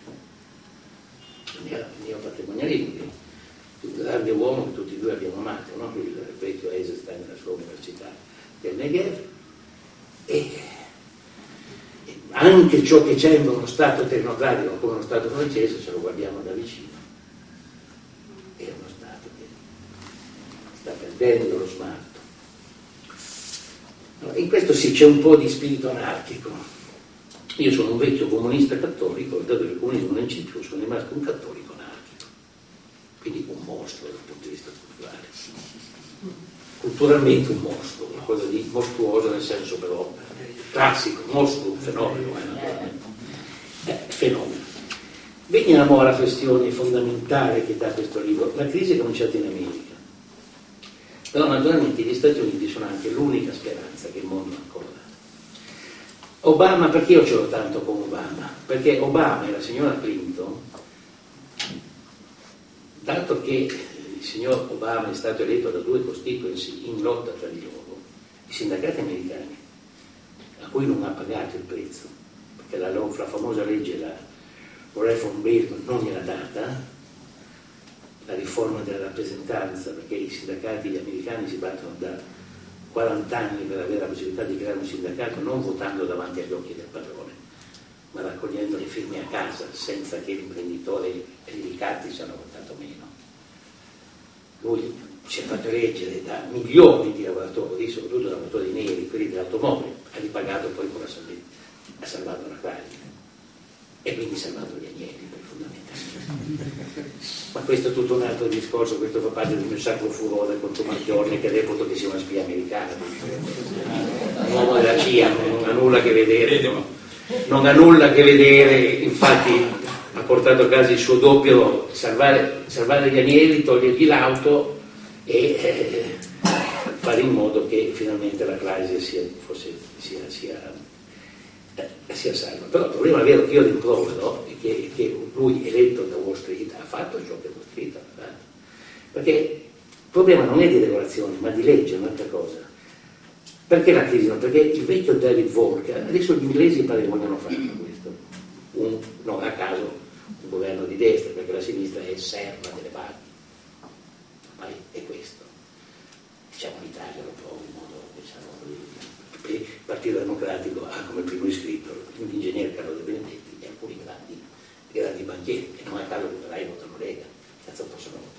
neopatrimonialismo, un grande uomo che tutti e due abbiamo amato, no? Il vecchio Eisenstein nella sua università del Negev, e, e anche ciò che c'è in uno Stato tecnocratico come uno Stato francese, se lo guardiamo da vicino, è uno Stato che sta perdendo lo smalto. In questo sì c'è un po' di spirito anarchico. Io sono un vecchio comunista cattolico, dato che il comunismo non c'è più, sono rimasto un cattolico anarchico, quindi un mostro dal punto di vista culturale, culturalmente un mostro, una cosa di mostruoso nel senso però classico, mostro, fenomeno, eh, fenomeno. Veniamo alla questione fondamentale che dà questo libro. La crisi è cominciata in America. Però naturalmente gli Stati Uniti sono anche l'unica speranza che il mondo ha ancora dato. Obama, perché io ce l'ho tanto con Obama? Perché Obama e la signora Clinton, dato che il signor Obama è stato eletto da due constituency in lotta tra di loro, i sindacati americani, a cui non ha pagato il prezzo, perché la, la famosa legge, la Reform Bill, non gliel'ha data, la riforma della rappresentanza, perché i sindacati gli americani si battono da quaranta anni per avere la possibilità di creare un sindacato, non votando davanti agli occhi del padrone, ma raccogliendo le firme a casa senza che l'imprenditore e i ricatti siano votato meno. Lui si è fatto eleggere da milioni di lavoratori, soprattutto lavoratori neri, quelli dell'automobile, ha ripagato poi con la salvezza, ha salvato la Claria e quindi salvato gli agnelli fondamentalmente. Ma questo è tutto un altro discorso, questo fa parte del mio sacro furore contro Marchionne, che reputo che sia una spia americana. Un uomo della C I A non ha nulla a che vedere, no? Non ha nulla a che vedere, infatti ha portato a casa il suo doppio, salvare, salvare gli agnelli, togliergli l'auto e eh, fare in modo che finalmente la Chrysler sia, fosse, sia, sia, eh, sia salva. Però il problema vero che io rimprovero è che, che lui, eletto da Wall Street, ha fatto ciò che Wall Street ha fatto. Perché il problema non è di regolazione, ma di legge, è un'altra cosa. Perché la crisi? Perché il vecchio David Volcker, adesso gli inglesi pare che vogliono fare questo, un, non a caso un governo di destra, perché la sinistra è serva delle banche, ormai è questo. Diciamo l'Italia lo prova in modo, diciamo, il Partito Democratico ha come primo iscritto l'ingegnere Carlo De Benedetti e alcuni grandi, grandi banchieri, e non a caso voterai votano Lega, cazzo possono votare.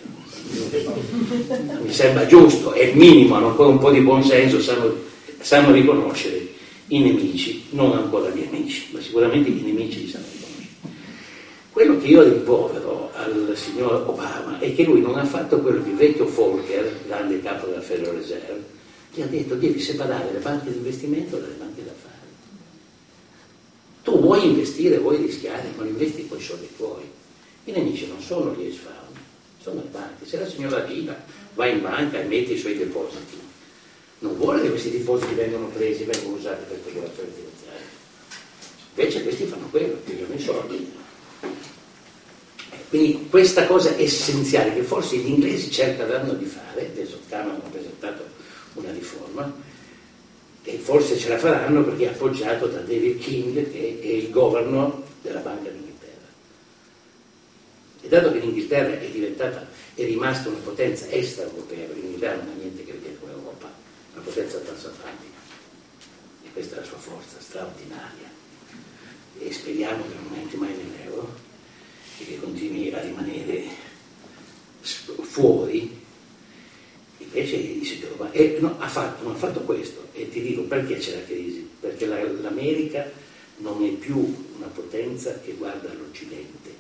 Mi sembra giusto, è il minimo, hanno ancora un po' di buon senso, sanno, sanno riconoscere i nemici, non ancora gli amici, ma sicuramente i nemici li sanno riconoscere. Quello che io rimprovero al signor Obama è che lui non ha fatto quello che il vecchio Volcker, grande capo della Federal Reserve, gli ha detto: devi separare le banche di investimento dalle banche d'affari. Tu vuoi investire, vuoi rischiare, ma investi poi soldi tuoi. I nemici non sono gli hedge fund, sono le banche. Se la signora Gina va in banca e mette i suoi depositi, non vuole che questi depositi vengano presi e vengano usati per speculazione finanziaria. Invece questi fanno quello, pigliano i soldi. Quindi questa cosa essenziale che forse gli inglesi cercheranno di fare, adesso Cameron ha presentato una riforma, e forse ce la faranno perché è appoggiato da David King, che è il governor della Banca d'Inghilterra. E dato che l'Inghilterra è diventata, è rimasta una potenza extraeuropea, perché l'Inghilterra non ha niente a che vedere con l'Europa, una potenza transatlantica, e questa è la sua forza straordinaria, e speriamo che non entri mai nell'euro e che continui a rimanere fuori. Invece dice e no, ha fatto, non ha fatto questo, e ti dico perché c'è la crisi, perché la, l'America non è più una potenza che guarda all'Occidente,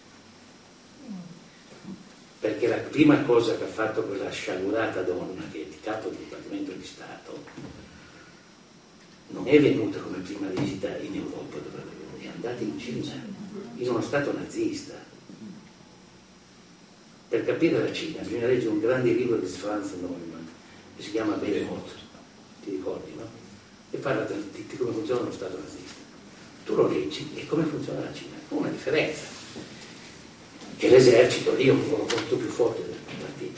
perché la prima cosa che ha fatto quella sciagurata donna che è di capo del Dipartimento di Stato non è venuta come prima visita in Europa, è andata in Cina, in uno stato nazista. Per capire la Cina bisogna leggere un grande libro di Franz Neumann che si chiama Behemoth, ti ricordi, no? E parla di, di come funziona lo stato nazista. Tu lo leggi e come funziona la Cina, con una differenza, che l'esercito lì è un po' molto più forte del partito.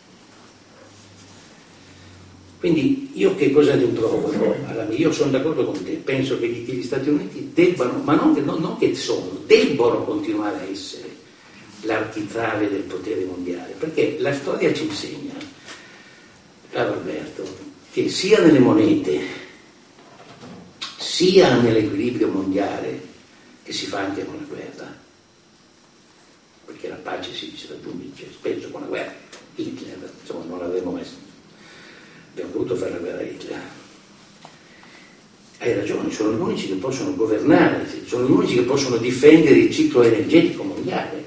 Quindi io che cosa ritrovo? No? Io sono d'accordo con te, penso che gli Stati Uniti debbano, ma non che, non, non che sono, debbono continuare a essere l'architrave del potere mondiale, perché la storia ci insegna, caro Alberto, che sia nelle monete sia nell'equilibrio mondiale che si fa anche con la guerra, perché la pace si, si raggiunge spesso con la guerra. Hitler, insomma, non l'avremmo mai, abbiamo dovuto fare la guerra a Hitler. Hai ragione, sono gli unici che possono governare, sono gli unici che possono difendere il ciclo energetico mondiale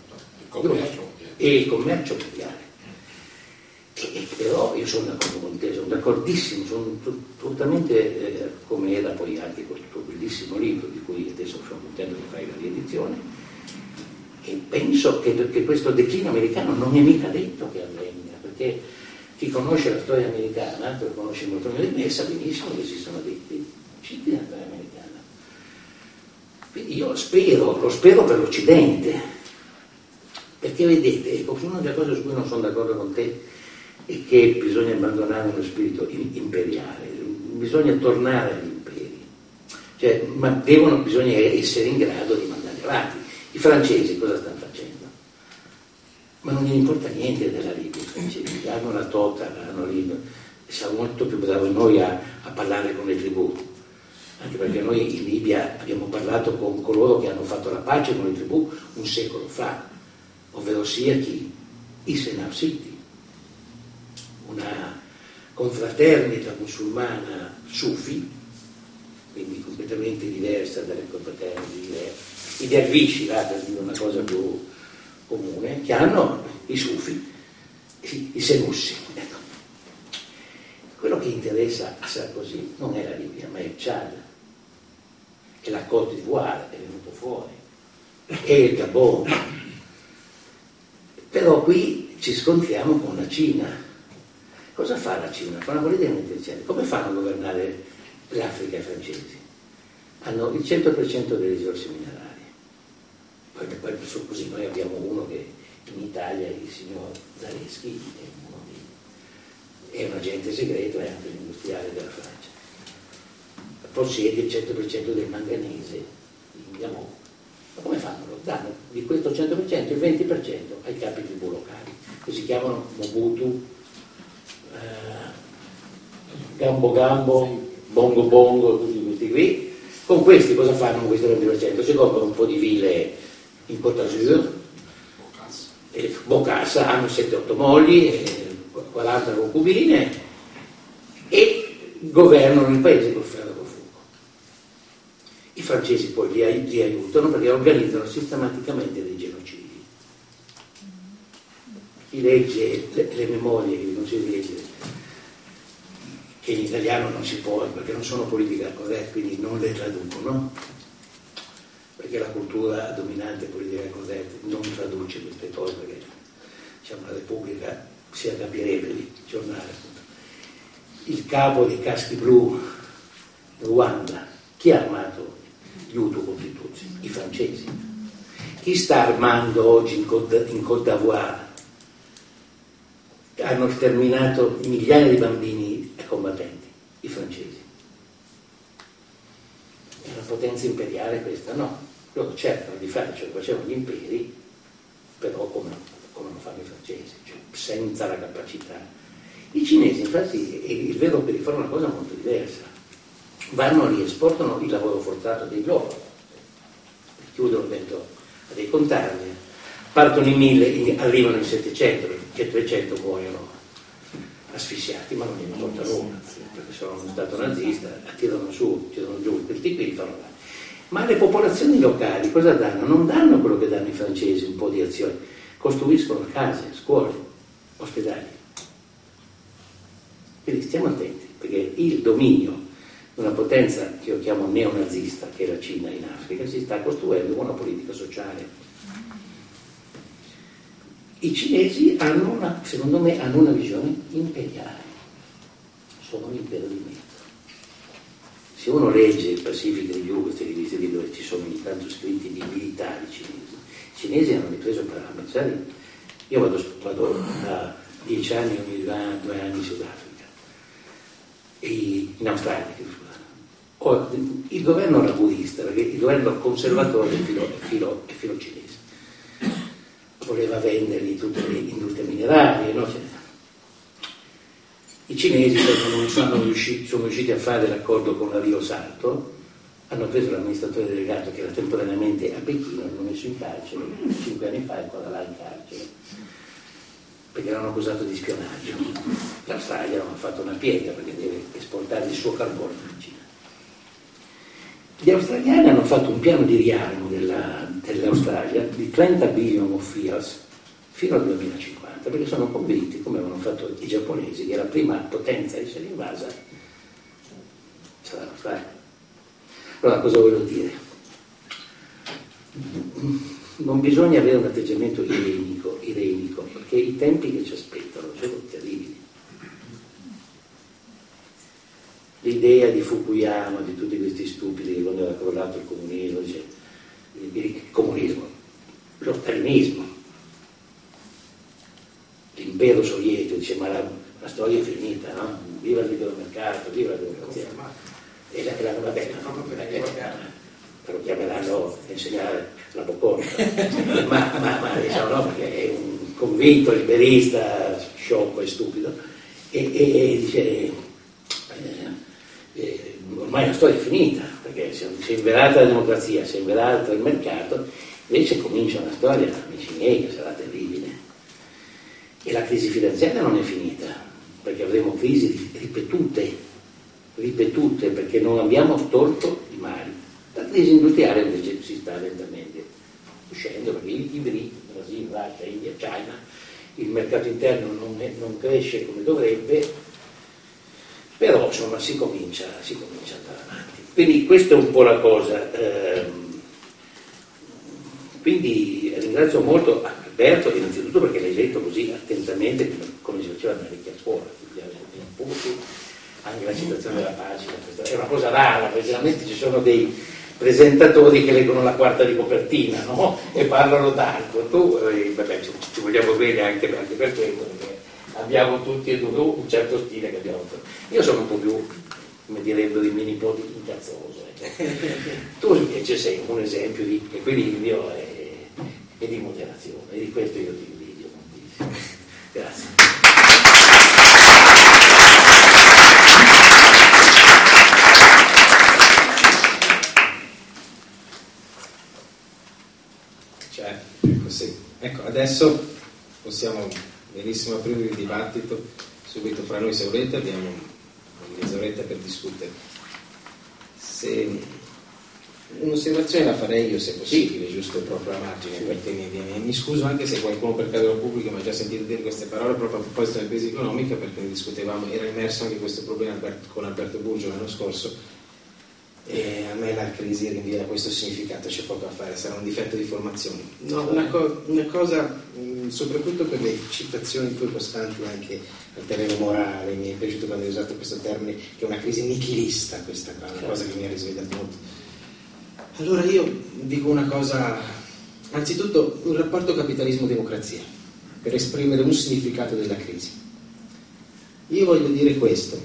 e il commercio mondiale. E, e però io sono d'accordo con te, sono d'accordissimo, sono assolutamente eh, come era poi anche quel tuo bellissimo libro di cui adesso sono contento che fai la riedizione, e penso che, che questo declino americano non è mica detto che avvenga, perché chi conosce la storia americana, che lo conosce molto meglio, sa benissimo che esistono dei cicli nella storia americana. Quindi io spero, lo spero per l'Occidente. Perché vedete, ecco, una delle cose su cui non sono d'accordo con te è che bisogna abbandonare uno spirito imperiale, bisogna tornare agli imperi, cioè, ma devono, bisogna essere in grado di mandare avanti. I francesi cosa stanno facendo? Ma non gli importa niente della Libia, i francesi, hanno la tota, hanno lì, siamo molto più bravi noi a, a parlare con le tribù, anche perché noi in Libia abbiamo parlato con coloro che hanno fatto la pace con le tribù un secolo fa, ovvero sia chi? I Sennausiti, una confraternita musulmana sufi, quindi completamente diversa dalle confraternite, i dervisci, là, per dire una cosa più comune, che hanno i sufi, i, i senussi. Ecco. Quello che interessa a Sarkozy non è la Libia, ma è il Chad, è la Côte d'Ivoire, è venuto fuori, è il Gabon. Però qui ci scontriamo con la Cina. Cosa fa la Cina? Fa una politica intelligente. Come fanno a governare l'Africa i francesi? Hanno il cento per cento delle risorse minerarie. Poi, poi così noi abbiamo uno che in Italia, il signor Zaleschi, è, uno di, è un agente segreto, è anche l'industriale della Francia. Possiede il cento per cento del manganese in Gabon. Ma come fanno? Lo danno di questo cento per cento il venti per cento ai capi tribù locali, che si chiamano Mobutu, eh, Gambo Gambo, Bongo Bongo, tutti questi qui. Con questi cosa fanno con questo venti per cento? Si comprano un po' di ville in Côte d'Azur, e Bocassa, hanno sette otto mogli, e quaranta concubine e governano il paese col ferro col fuoco. I francesi poi li, li aiutano perché organizzano sistematicamente dei genocidi. Chi legge le, le memorie che non si legge, che in italiano non si può perché non sono politica corretta, quindi non le traducono, perché la cultura dominante politica corretta non traduce queste cose, perché diciamo la Repubblica sia da Bireveli, giornale appunto. Il capo dei caschi blu in Ruanda, chi ha armato gli Hutu contro i Tutsi? I francesi. Chi sta armando oggi in Côte, in Côte d'Ivoire? Hanno sterminato migliaia di bambini combattenti, i francesi. È una potenza imperiale questa? No. Loro cercano di fare ciò che facevano gli imperi, però come, come lo fanno i francesi, cioè senza la capacità. I cinesi, infatti, è il vero per fare una cosa molto diversa. Vanno lì, esportano il lavoro forzato dei loro, chiudono dentro a dei container, partono in mille, arrivano in settecento, perché trecento muoiono asfissiati, ma non gliene importa nulla, perché sono uno stato nazista, tirano su, tirano giù, questi qui li fanno là. Ma le popolazioni locali cosa danno? Non danno quello che danno i francesi, un po' di azione, costruiscono case, scuole, ospedali. Quindi stiamo attenti, perché il dominio di una potenza che io chiamo neonazista, che è la Cina in Africa, si sta costruendo con una politica sociale. I cinesi hanno una, secondo me, hanno una visione imperiale, sono un impero di mezzo. Se uno legge il Pacific Review, queste riviste lì dove ci sono ogni tanto scritti di militari cinesi, i cinesi hanno ripreso per ammazzare. Io vado, vado da dieci anni, ogni due anni, due anni in Sudafrica, e in Australia, o, il governo laburista, perché il governo conservatore è filo, è filo, è filo cinese. Voleva vendergli tutte le industrie minerarie, no? Cioè, i cinesi non sono riusciti, sono riusciti a fare l'accordo con la Rio Salto, hanno preso l'amministratore delegato che era temporaneamente a Pechino, l'hanno messo in carcere, cinque anni fa è ancora là in carcere, perché l'hanno accusato di spionaggio. L'Australia non ha fatto una piega perché deve esportare il suo carbone in Cina. Gli australiani hanno fatto un piano di riarmo della, dell'Australia di trenta billion of years fino al duemilacinquanta, perché sono convinti, come avevano fatto i giapponesi, che la prima potenza a essere invasa sarà l'Australia. Allora cosa voglio dire? Non bisogna avere un atteggiamento irenico, irenico perché i tempi che ci aspettano sono terribili. L'idea di Fukuyama, di tutti questi stupidi che quando era crollato il comunismo, dice, il comunismo, lo stalinismo, l'impero sovietico, dice ma la, la storia è finita, no? Viva il libero mercato, viva la democrazia. E la, la, vabbè, però chiameranno a insegnare la Bocconi, ma, ma, ma diciamo no, perché è un convinto, liberista, sciocco e stupido, e, e, e dice eh, eh, ormai la storia è finita, perché si è inverata la democrazia, si è inverato il mercato, invece comincia una storia, amici miei, che sarà terribile. E la crisi finanziaria non è finita, perché avremo crisi ripetute, ripetute, perché non abbiamo tolto i mali. La crisi industriale invece si sta lentamente uscendo, perché i libri, Brasile, Russia, India, Cina, il mercato interno non, è, non cresce come dovrebbe, però insomma si comincia, si comincia ad andare avanti. Quindi questa è un po' la cosa. Ehm, quindi ringrazio molto Alberto innanzitutto perché l'hai letto così attentamente come si faceva nella vecchia scuola, anche la citazione della pagina, è una cosa rara, perché generalmente ci sono dei presentatori che leggono la quarta di copertina, no? E parlano d'altro. Tu, eh, vabbè, ci, ci vogliamo bene anche, anche per questo, perché abbiamo tutti e due un certo stile che abbiamo. Io sono un po' più, come direbbero i miei nipoti, incazzoso. Eh. Tu invece sei un esempio di equilibrio e, e di moderazione, e di questo io ti invidio moltissimo. Grazie. Cioè, ecco, sì. Ecco, adesso possiamo benissimo aprire il dibattito subito fra noi, se volete, abbiamo mezz'oretta per discutere. Se un'osservazione la farei io, se possibile, giusto proprio a margine, perché mi, mi, mi scuso anche se qualcuno per caso pubblico mi ha già sentito dire queste parole proprio a proposito della crisi economica, perché ne discutevamo, era emerso anche questo problema con Alberto Burgio l'anno scorso. E a me la crisi rinvia a questo significato, c'è poco da fare, sarà un difetto di formazione. No, una, co- una cosa, mh, soprattutto per le citazioni tue costanti anche al terreno morale, mi è piaciuto quando hai usato questo termine, che è una crisi nichilista, questa qua, una cosa che mi ha risvegliato molto. Allora io dico una cosa, anzitutto un rapporto capitalismo-democrazia, per esprimere un significato della crisi. Io voglio dire questo,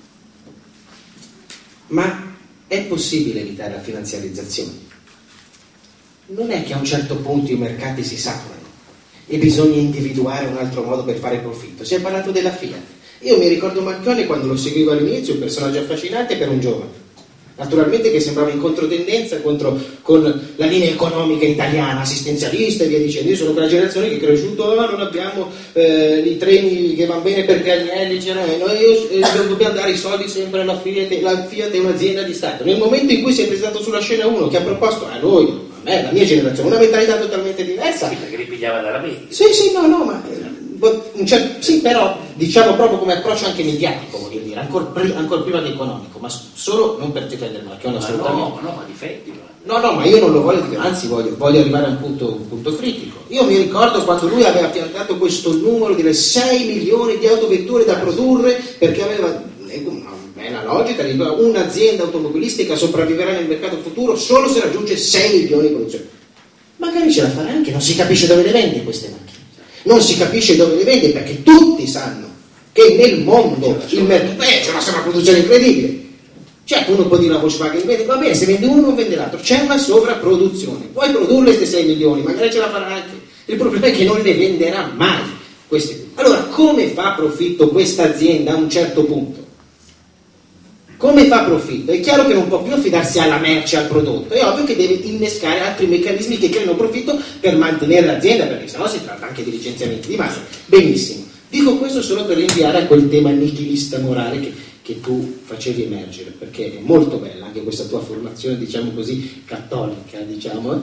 ma è possibile evitare la finanziarizzazione? Non è che a un certo punto i mercati si saturano e bisogna individuare un altro modo per fare profitto. Si è parlato della Fiat. Io mi ricordo Marconi quando lo seguivo all'inizio, un personaggio affascinante per un giovane. Naturalmente che sembrava in controtendenza contro, con la linea economica italiana, assistenzialista e via dicendo. Io sono quella generazione che è cresciuto, oh, non abbiamo eh, i treni che vanno bene per Agnelli, cioè, noi eh, dobbiamo dare i soldi sempre alla Fiat, la Fiat è un'azienda di Stato. Nel momento in cui si è presentato sulla scena uno che ha proposto a noi, a me, la mia generazione, una mentalità totalmente diversa. Sì, perché li pigliava dalla media. Sì, sì, no, no, ma cioè, sì, però diciamo proprio come approccio anche mediatico, voglio dire, ancora pri- ancor prima che economico, ma solo non per difenderlo, che è una assolutamente. No, no, ma difendilo. No, no, ma io non lo voglio dire, anzi voglio, voglio arrivare a un punto, un punto critico. Io mi ricordo quando lui aveva piantato questo numero di sei milioni di autovetture da produrre perché aveva è la logica, un'azienda automobilistica sopravviverà nel mercato futuro solo se raggiunge sei milioni di produzione. Magari ce la farà anche, non si capisce dove le vende queste macchine. Non si capisce dove le vende perché tutti sanno che nel mondo il mercato eh, c'è una sovrapproduzione incredibile. Certo, uno può dire la Volkswagen vende, va bene, se vende uno non vende l'altro, c'è una sovrapproduzione. Puoi produrle queste sei milioni, magari ce la farà anche. Il problema è che non le venderà mai queste. Allora, come fa profitto questa azienda a un certo punto? Come fa profitto? È chiaro che non può più affidarsi alla merce, al prodotto, è ovvio che deve innescare altri meccanismi che creano profitto per mantenere l'azienda, perché sennò si tratta anche di licenziamenti di massa. Benissimo, dico questo solo per rinviare a quel tema nichilista morale che, che tu facevi emergere, perché è molto bella anche questa tua formazione, diciamo così, cattolica, diciamo.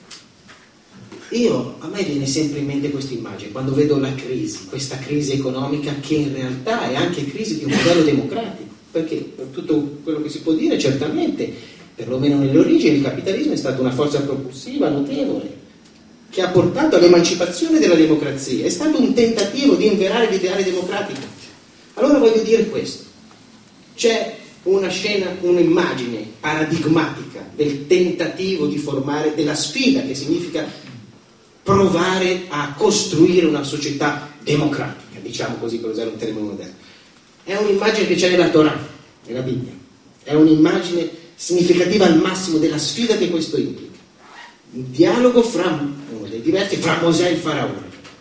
Io, a me viene sempre in mente questa immagine, quando vedo la crisi, questa crisi economica che in realtà è anche crisi di un modello democratico. Perché per tutto quello che si può dire, certamente, perlomeno nelle origini, il capitalismo è stata una forza propulsiva notevole, che ha portato all'emancipazione della democrazia, è stato un tentativo di inverare l'ideale democratico. Allora voglio dire questo, c'è una scena, un'immagine paradigmatica del tentativo di formare, della sfida che significa provare a costruire una società democratica, diciamo così per usare un termine moderno. È un'immagine che c'è nella Torah, nella Bibbia, è un'immagine significativa al massimo della sfida che questo implica. Un dialogo fra uno dei diversi, fra Mosè e il faraone.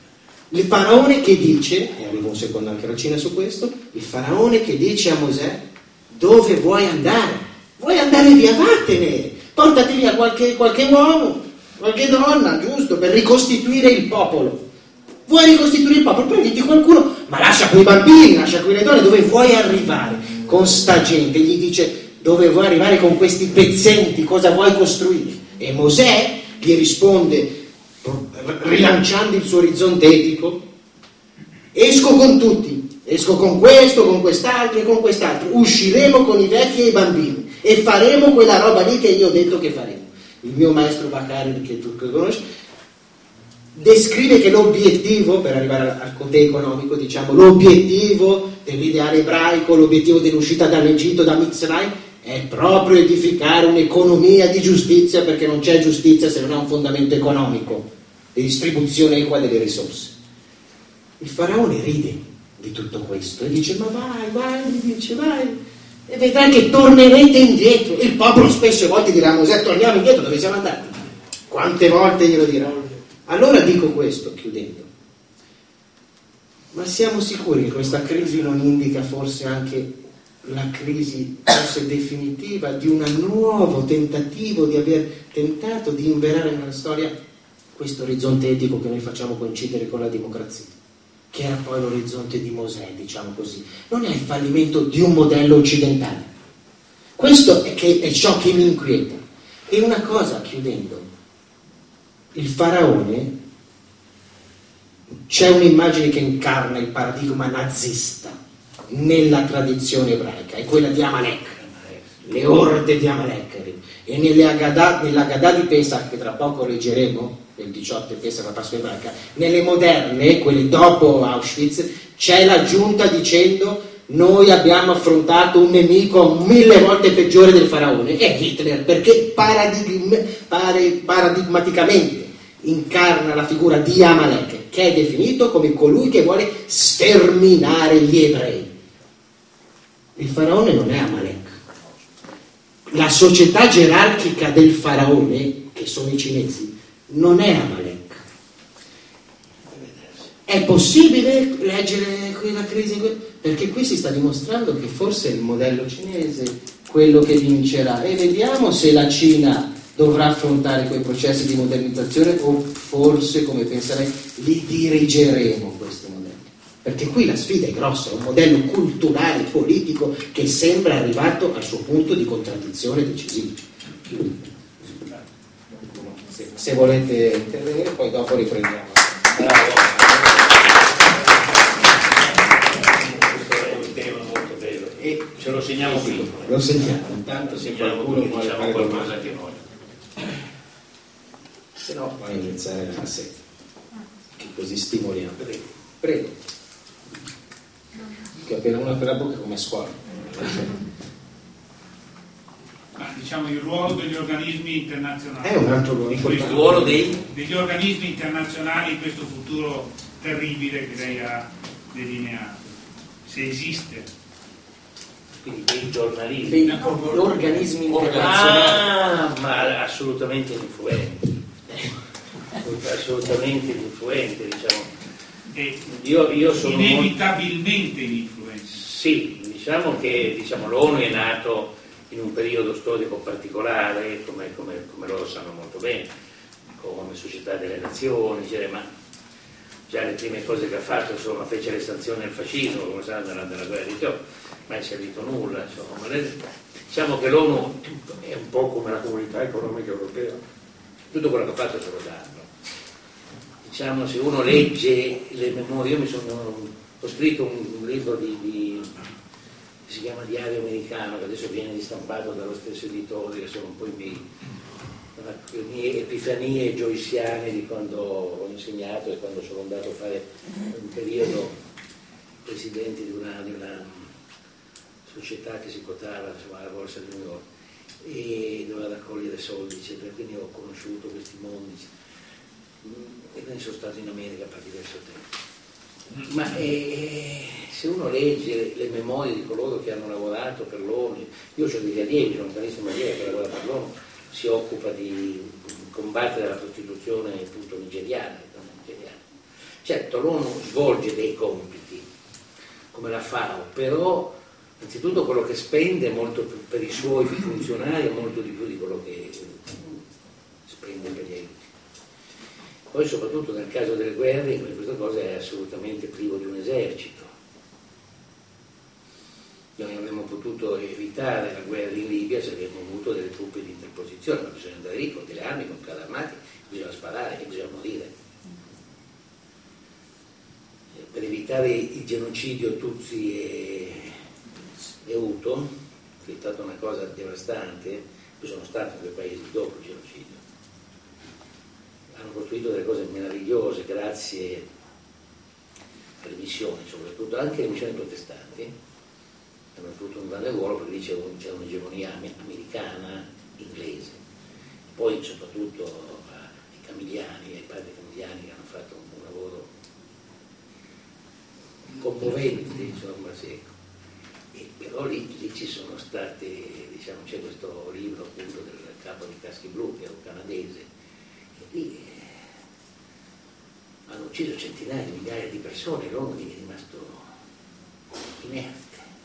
Il faraone che dice, e arrivo un secondo anche alla Cina su questo, il faraone che dice a Mosè: dove vuoi andare? Vuoi andare via, vattene, portati via qualche, qualche uomo, qualche donna, giusto, per ricostituire il popolo. Vuoi ricostituire il popolo? Prenditi qualcuno, ma lascia quei bambini, lascia quelle donne, dove vuoi arrivare con sta gente? Gli dice: dove vuoi arrivare con questi pezzenti, cosa vuoi costruire? E Mosè gli risponde, rilanciando il suo orizzonte etico: esco con tutti, esco con questo, con quest'altro e con quest'altro, usciremo con i vecchi e i bambini e faremo quella roba lì che io ho detto che faremo. Il mio maestro Bakari, che tu conosci, descrive che l'obiettivo, per arrivare al cotè economico, diciamo, l'obiettivo dell'ideale ebraico, l'obiettivo dell'uscita dall'Egitto, da Mitzrayim, è proprio edificare un'economia di giustizia, perché non c'è giustizia se non ha un fondamento economico di distribuzione equa delle risorse. Il faraone ride di tutto questo e dice: ma vai, vai, gli dice, vai, e vedrai che tornerete indietro. Il popolo spesso e volte dirà a Mosè: torniamo indietro, dove siamo andati? Quante volte glielo dirà? Allora dico questo, chiudendo: ma siamo sicuri che questa crisi non indica forse anche la crisi forse definitiva di un nuovo tentativo di aver tentato di inverare nella storia questo orizzonte etico che noi facciamo coincidere con la democrazia, che era poi l'orizzonte di Mosè, diciamo così? Non è il fallimento di un modello occidentale. Questo è, che, è ciò che mi inquieta. E una cosa, chiudendo: il faraone, c'è un'immagine che incarna il paradigma nazista nella tradizione ebraica, è quella di Amalek, le orde di Amalek, e nelle Agadah, nell'Agadah di Pesach, che tra poco leggeremo, del diciotto Pesach, la Pasqua ebraica, nelle moderne, quelle dopo Auschwitz, c'è l'aggiunta dicendo: noi abbiamo affrontato un nemico mille volte peggiore del faraone, è Hitler, perché paradigm, pare, paradigmaticamente incarna la figura di Amalek, che è definito come colui che vuole sterminare gli ebrei. Il faraone non è Amalek. La società gerarchica del faraone, che sono i cinesi, non è Amalek. È possibile leggere quella crisi? Perché qui si sta dimostrando che forse è il modello cinese quello che vincerà, e vediamo se la Cina dovrà affrontare quei processi di modernizzazione o forse, come penserei, li dirigeremo questi modelli. Perché qui la sfida è grossa, è un modello culturale, politico, che sembra arrivato al suo punto di contraddizione decisiva. Se, se volete intervenire, poi dopo riprendiamo. Bravo. Questo è un tema molto bello e ce lo segniamo qui. Lo segniamo, intanto se qualcuno vuole diciamo fare qualcosa domande. anche noi. Se no, poi iniziare a sé, che così stimoliamo. Prego. Prego. Che ho appena una per la bocca come a scuola. Ma, diciamo, il ruolo degli organismi internazionali. È un altro ruolo Il importante. ruolo dei... degli organismi internazionali in questo futuro terribile che lei ha delineato, se esiste. quindi dei giornalisti. Degli organismi internazionali. Ah, ma assolutamente influenti. Assolutamente influenti, diciamo. E Io, io sono inevitabilmente influenti. Sì, diciamo che diciamo, l'ONU è nato in un periodo storico particolare, come, come, come loro sanno molto bene, come Società delle Nazioni, cioè, ma già le prime cose che ha fatto, insomma, fece le sanzioni al fascismo, come sanno, nella, nella guerra di Ethiopia, mai è servito nulla, insomma. Diciamo che l'ONU è un po' come la Comunità Economica Europea, tutto quello che ha fatto se lo danno. Diciamo, se uno legge le memorie, io mi sono, ho scritto un, un libro di, di, che si chiama Diario Americano, che adesso viene ristampato dallo stesso editore, che sono un po' i miei, le mie epifanie joyciane di quando ho insegnato e quando sono andato a fare un periodo presidente di una, di una società che si quotava, insomma, alla borsa di New York, e doveva raccogliere soldi, eccetera. Quindi ho conosciuto questi mondi e quindi sono stato in America per diverso tempo. Ma eh, se uno legge le memorie di coloro che hanno lavorato per l'ONU, io ho degli allievi, un carissimo allievo che lavora per l'ONU, si occupa di combattere la prostituzione appunto nigeriana, nigeriana. Certo, l'ONU svolge dei compiti come la FAO, però innanzitutto quello che spende molto più per i suoi funzionari è molto di più di quello che spende per gli aiuti. Poi soprattutto nel caso delle guerre questa cosa è assolutamente privo di un esercito. Noi avremmo potuto evitare la guerra in Libia se avessimo avuto delle truppe di interposizione, ma bisogna andare lì con delle armi, con carri armati, bisogna sparare e bisogna morire. Per evitare il genocidio Tutsi e, e Hutu, che è stata una cosa devastante, io sono stato in quei paesi dopo il genocidio. Hanno costruito delle cose meravigliose grazie alle missioni, soprattutto anche le missioni protestanti. Hanno avuto un grande ruolo perché lì c'è, un, c'è un'egemonia americana, inglese. Poi soprattutto eh, i Camigliani e i padri Camigliani che hanno fatto un, un lavoro commovente, insomma, sì. E però lì, lì ci sono state, diciamo, c'è questo libro appunto del capo di Caschi Blu, che è un canadese, e lì hanno ucciso centinaia di migliaia di persone, l'uomo è rimasto inerte.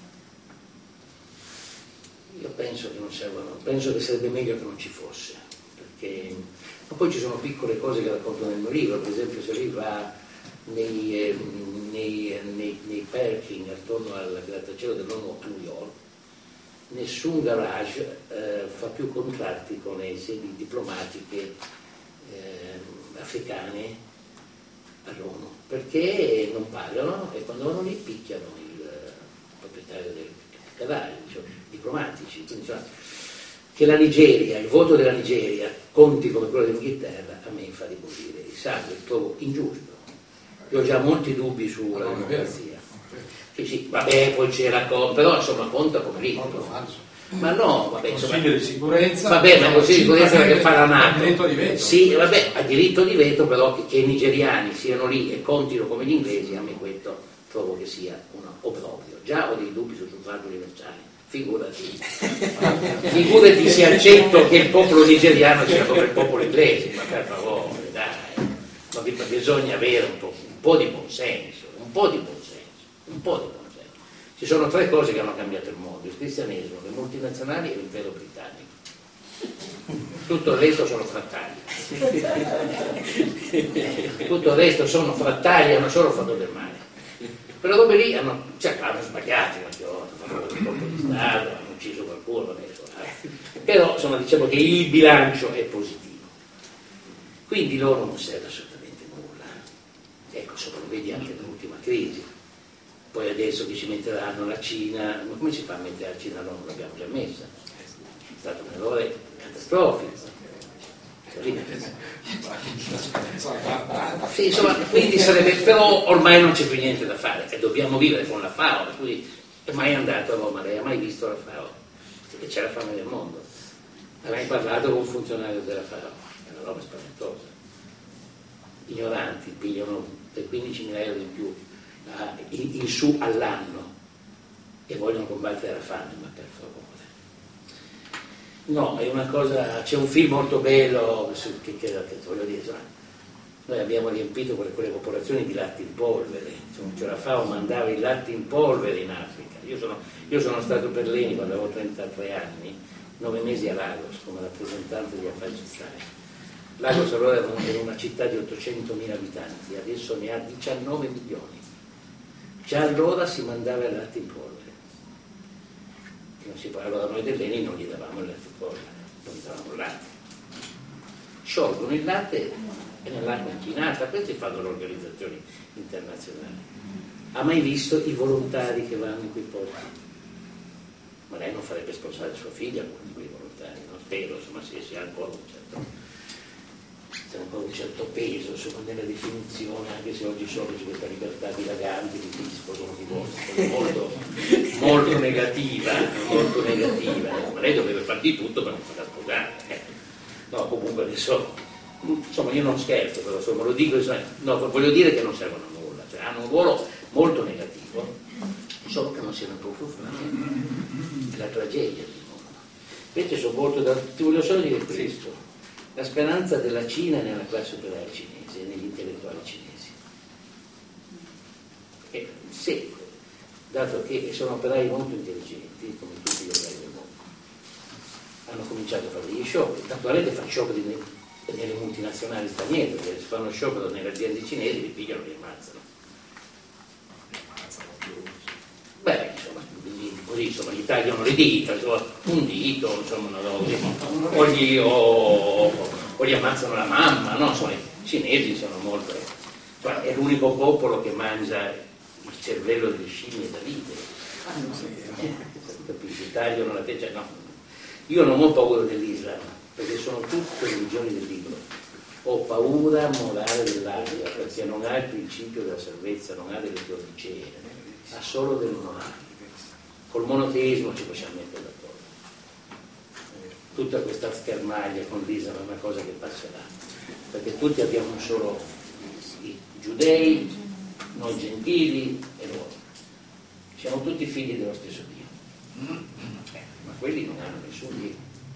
Io penso che non servono, penso che sarebbe meglio che non ci fosse, perché ma poi ci sono piccole cose che racconto nel mio libro, per esempio se lei va nei, eh, nei, nei, nei parking attorno al grattacielo dell'ONU a New York, nessun garage eh, fa più contratti con le sedi diplomatiche eh, africane all'ONU, perché non pagano e quando vanno lì picchiano il proprietario del cavalli, cioè, diplomatici. Quindi, cioè, che la Nigeria, il voto della Nigeria conti come quello dell'Inghilterra, a me fa ribollire il sangue, trovo ingiusto. Io ho già molti dubbi sulla no, democrazia. Che sì, vabbè, poi c'era co- però insomma conta come lì. Ma no, vabbè, insomma, Consiglio di sicurezza. vabbè, ma il Consiglio di sicurezza che fa la NATO. Diritto di veto. Sì, vabbè, ha diritto di veto, però che, che i nigeriani siano lì e contino come gli inglesi, a me questo trovo che sia un obbrobrio. Già ho dei dubbi sul suffragio universale, figurati. Figurati se accetto che il popolo nigeriano sia come il popolo inglese, ma per favore, dai. Ma bisogna avere un po', un po' di buonsenso, un po' di buonsenso, un po' di buonsenso. Ci sono tre cose che hanno cambiato il mondo: il cristianesimo, le multinazionali e l'impero britannico. Tutto il resto sono frattali. Tutto il resto sono frattali, hanno solo fatto del male. Però dopo lì hanno, cioè, hanno sbagliato qualche volta, hanno fatto un colpo di Stato, hanno ucciso qualcuno, adesso, eh. Però insomma diciamo che il bilancio è positivo. Quindi loro non serve assolutamente nulla. Ecco, insomma, lo vedi anche nell'ultima crisi. Poi adesso che ci metteranno la Cina, ma come si fa a mettere la Cina? No, non l'abbiamo già messa. È stato un errore catastrofico. Sì, insomma, quindi sarebbe, però ormai non c'è più niente da fare e dobbiamo vivere con la FAO. Quindi è mai andato a Roma, lei ha mai visto la FAO? Perché c'è la fame del mondo. Ha mai parlato con un funzionario della FAO? È una roba spaventosa. Ignoranti pigliano per quindicimila euro in più in, in su all'anno e vogliono combattere la fame, ma per favore. No, è una cosa, c'è un film molto bello che, che, che voglio dire, insomma, noi abbiamo riempito quelle, quelle popolazioni di latte in polvere, insomma, cioè la FAO mandava il latte in polvere in Africa. Io sono, io sono stato per l'Eni quando avevo trentatré anni, nove mesi a Lagos come rappresentante di affari sociali. Lagos allora era una città di ottocentomila abitanti, adesso ne ha diciannove milioni. Già allora si mandava il latte in polvere. Non si può, allora noi dell'Eni non gli davamo il latte in polvere, non gli davamo il latte. Sciolgono il latte e nell'acqua inquinata, questi fanno le organizzazioni internazionali. Ha mai visto i volontari che vanno in quei posti? Ma lei non farebbe sposare sua figlia con quei volontari, non spero, insomma, se si ha ancora un certo, c'è ancora un certo peso, insomma, nella definizione, anche se oggi sono su questa libertà dilagante di chi si sposano di volte, molto, molto negativa, molto negativa, ma lei dovrebbe fare di tutto per non farla sposare. Eh. No, comunque adesso, insomma, io non scherzo, però insomma lo dico, no, voglio dire che non servono a nulla, cioè hanno un ruolo molto negativo, solo che non siano proprio fratelli, è la tragedia del mondo. Invece sono molto da, ti voglio solo dire questo. La speranza della Cina è nella classe operaia cinese e negli intellettuali cinesi. E se, dato che sono operai molto intelligenti, come tutti gli operai del mondo, hanno cominciato a fare degli scioperi, naturalmente fa scioperi nelle multinazionali straniere, perché se fanno sciopero nelle aziende cinesi li pigliano e li ammazzano. Beh, insomma, così insomma, gli tagliano le dita, insomma, un dito, insomma, una roba, o, gli, o, o gli ammazzano la mamma, no? Insomma, i cinesi sono molto... Cioè, è l'unico popolo che mangia il cervello delle scimmie da ridere. Ah, non so io. Capisci? Tagliano la testa, no. Io non ho paura dell'Islam, perché sono tutte religioni del libro. Ho paura morale dell'Asia, perché non ha il principio della salvezza, non ha delle teodicee, ha solo del morale. Col monoteismo ci possiamo mettere d'accordo. Tutta questa schermaglia con l'Islam è una cosa che passerà, perché tutti abbiamo un solo, i giudei, noi gentili e loro. Siamo tutti figli dello stesso Dio, ma quelli non hanno nessun Dio.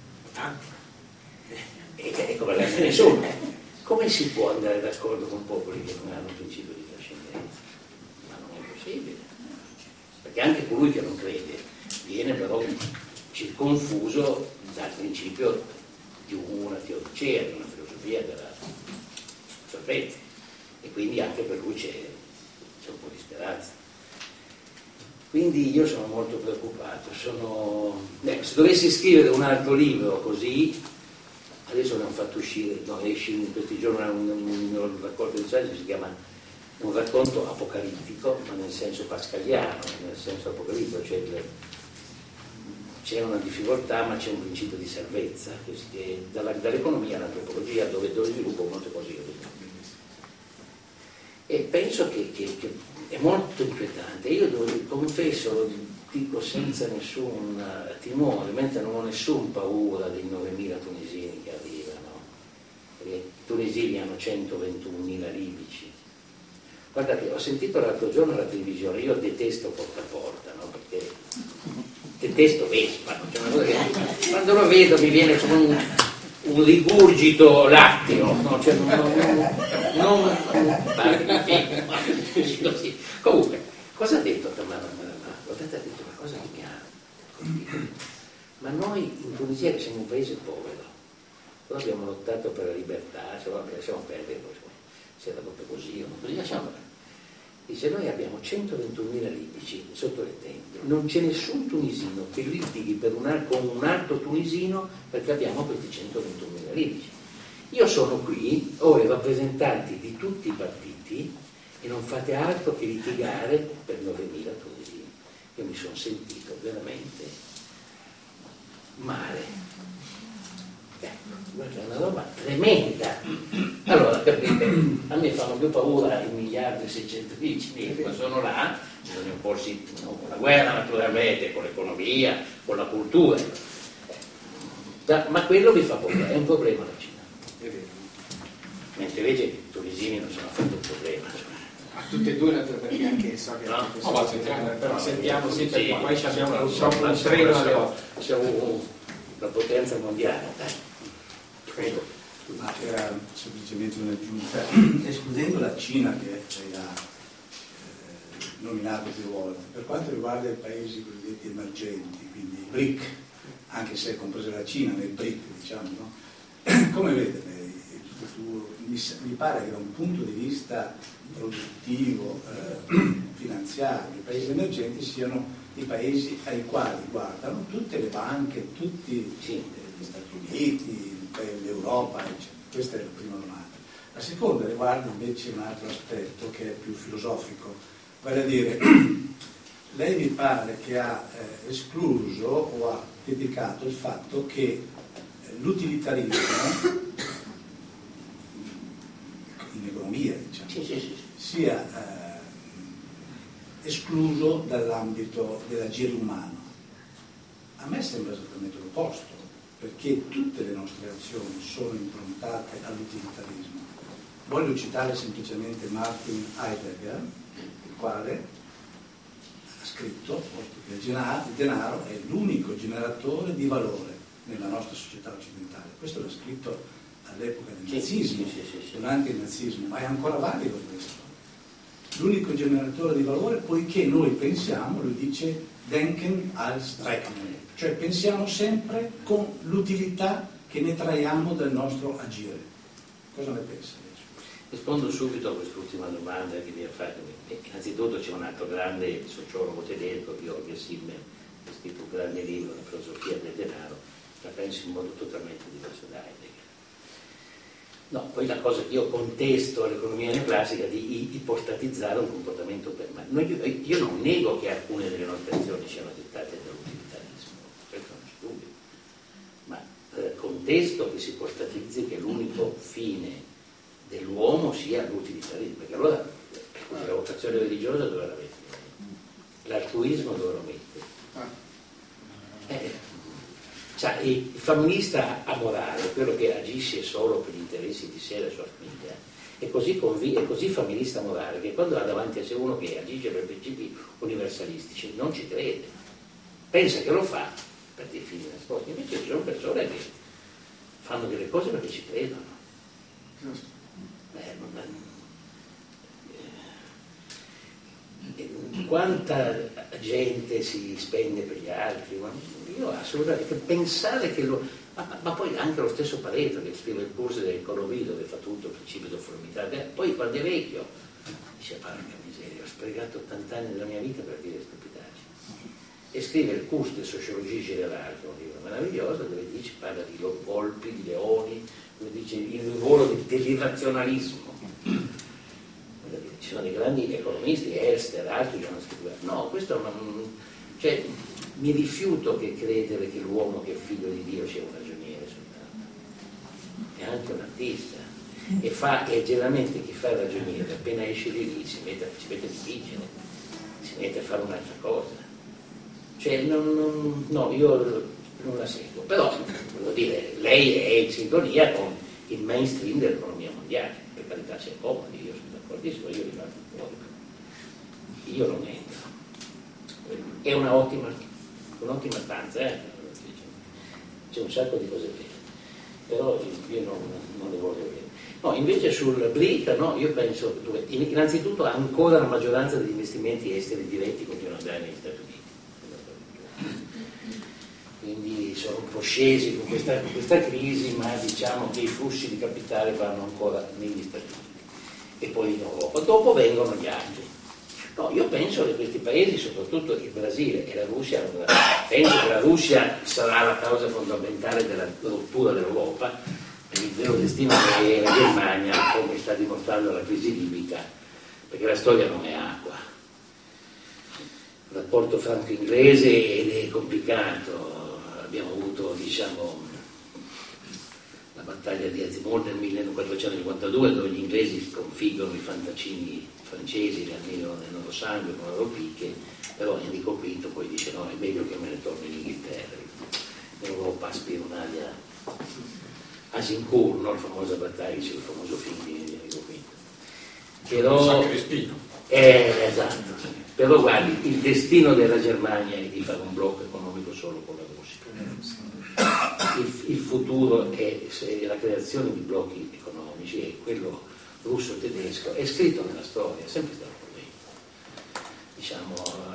E, e come non nessuno. Come si può andare d'accordo con popoli che non hanno principio di trascendenza? Ma non è possibile. Perché anche colui che non crede viene però circonfuso dal principio di una teodicea, di una filosofia della salvezza, e quindi anche per lui c'è, c'è un po' di speranza. Quindi io sono molto preoccupato. Sono... Ecco, se dovessi scrivere un altro libro così, adesso ne ho fatto uscire, no, esce in questi giorni un, un, un racconto di saggi, si chiama un racconto apocalittico, ma nel senso pascaliano, nel senso apocalittico, cioè c'è una difficoltà ma c'è un principio di salvezza, che dalla, dall'economia all'antropologia, dove, dove sviluppo molte cose io vedo. E penso che, che, che è molto inquietante. Io devo dire, confesso, lo dico senza nessun timore, mentre non ho nessun paura dei novemila tunisini che arrivano, perché i tunisini hanno centoventunomila libici. Guarda che ho sentito l'altro giorno alla televisione, io detesto porta a porta, no? Perché detesto Vespa, cioè una cosa che, quando lo vedo mi viene come un, un rigurgito latteo, no? Cioè, non, non, non, non così. Comunque, cosa ha detto Tamara Maramà? Guardate, ha detto una cosa che mi ha colpito. Ma noi in Tunisia, che siamo un paese povero, noi abbiamo lottato per la libertà, cioè, vabbè, lasciamo perdere, se era proprio così o non così, lasciamo perdere. Dice, noi abbiamo centoventunomila libici, sottointendo, non c'è nessun tunisino che litighi per un, con un altro tunisino perché abbiamo questi centoventunomila libici. Io sono qui, ho i rappresentanti di tutti i partiti e non fate altro che litigare per novemila tunisini. Io mi sono sentito veramente male. Ecco, è una roba tremenda. Allora, capite, a me fanno più paura i miliardi e seicento di cinesi, ma sono là, bisogna opporsi, no, con la guerra naturalmente, con l'economia, con la cultura. Da, ma quello mi fa paura, è un problema la Cina. È vero. Mentre invece i tunisini non sono affatto un problema. A tutte e due naturalmente, anche so che no, no, ma sentiamo, però sentiamo sì, perché sì, poi abbiamo purtroppo un treno alle otto. Siamo una potenza mondiale, dai. Prego. Ma era semplicemente un'aggiunta, escludendo la Cina che lei ha eh, nominato più volte, per quanto riguarda i paesi cosiddetti emergenti, quindi i B R I C, anche se è compresa la Cina nel B R I C, diciamo, no? Come vede lei il futuro? Mi, mi pare che da un punto di vista produttivo, eh, finanziario, i paesi emergenti siano i paesi ai quali guardano tutte le banche, tutti sì, gli Stati Uniti, l'Europa, eccetera. Questa è la prima domanda. La seconda riguarda invece un altro aspetto che è più filosofico, vale a dire, lei mi pare che ha eh, escluso o ha criticato il fatto che eh, l'utilitarismo in economia, diciamo, sì, sì, sì. sia eh, escluso dall'ambito dell'agire umano. A me sembra esattamente l'opposto, perché tutte le nostre azioni sono improntate all'utilitarismo. Voglio citare semplicemente Martin Heidegger, il quale ha scritto che il denaro è l'unico generatore di valore nella nostra società occidentale. Questo l'ha scritto all'epoca del nazismo, sì, sì, sì, sì. Durante il nazismo, ma è ancora valido questo. l'unico generatore di valore, poiché noi pensiamo, lui dice, denken als rechnen, cioè pensiamo sempre con l'utilità che ne traiamo dal nostro agire. Cosa ne pensa? Rispondo subito a quest'ultima domanda che vi ha fatto. Innanzitutto c'è un altro grande sociologo tedesco, Georg Simmel, che ha scritto un grande libro, La filosofia del denaro, la penso in modo totalmente diverso da Heidegger. No, poi la cosa che io contesto all'economia neoclassica di ipostatizzare un comportamento permanente. Io, io non nego che alcune delle nostre azioni siano dettate dall'utilitarismo, questo non c'è dubbio, ma eh, contesto che si ipostatizzi che l'unico fine dell'uomo sia l'utilitarismo, perché allora la vocazione religiosa dove la metti? L'altruismo dove lo metti? Eh, cioè, il femminista amorale, quello che agisce solo per gli interessi di sé e della sua famiglia, è così, conv- è così femminista morale che quando ha davanti a sé uno che agisce per principi universalistici non ci crede, pensa che lo fa per dei fini nascosti, invece ci sono persone che fanno delle cose perché ci credono. Eh, non, eh, quanta gente si spende per gli altri, ma io assolutamente pensare che lo ma, ma poi anche lo stesso Pareto che scrive il corso dell'economia dove fa tutto il principio di uniformità, poi quando è vecchio dice porca miseria, ho sprecato ottanta anni della mia vita per dire stupidaggini, e scrive il corso di sociologia generale, che è un libro meraviglioso dove dice, parla di volpi, di leoni, dove dice il ruolo dell'irrazionalismo. Ci sono dei grandi economisti, Elster, altri che hanno scritto, no, questo non, cioè, mi rifiuto che credere che l'uomo che è figlio di Dio sia un ragioniere soltanto, è anche un artista, e, fa, e generalmente chi fa il ragioniere appena esce di lì si mette, si mette a dipingere, si mette a fare un'altra cosa, cioè non, non, no, io non la seguo, però voglio dire, lei è in sintonia con il mainstream dell'economia mondiale, per carità sia comodi, io sono d'accordissimo, io rimango fuori, io non entro, è una ottima, un'ottima stanza, eh? C'è un sacco di cose vere, però io non, non le voglio vedere. No, invece sul B R I C, no, io penso, innanzitutto ancora la maggioranza degli investimenti esteri diretti continuano ad andare negli Stati Uniti. Quindi sono un po' scesi con questa, con questa crisi, ma diciamo che i flussi di capitale vanno ancora negli Stati Uniti e poi in Europa. Dopo vengono gli altri. No, io penso che questi paesi, soprattutto il Brasile e la Russia, penso che la Russia sarà la causa fondamentale della rottura dell'Europa, per il vero destino che è la Germania, come sta dimostrando la crisi libica, perché la storia non è acqua. Il rapporto franco-inglese ed è complicato, abbiamo avuto, diciamo, la battaglia di Azimut nel millequattrocentocinquantadue, dove gli inglesi sconfiggono i fantaccini francesi, li allenano nel loro sangue con le loro picche, però Enrico quinto poi dice no, è meglio che me ne torni in Inghilterra. In Europa aspira un'aria Agincourt, no? La famosa battaglia, c'è il famoso film di Enrico quinto. Però, eh, esatto, però guardi, il destino della Germania è di fare un blocco economico solo con la Russia. Il, il futuro è, è la creazione di blocchi economici, e quello russo-tedesco è scritto nella storia, è sempre stato così, diciamo.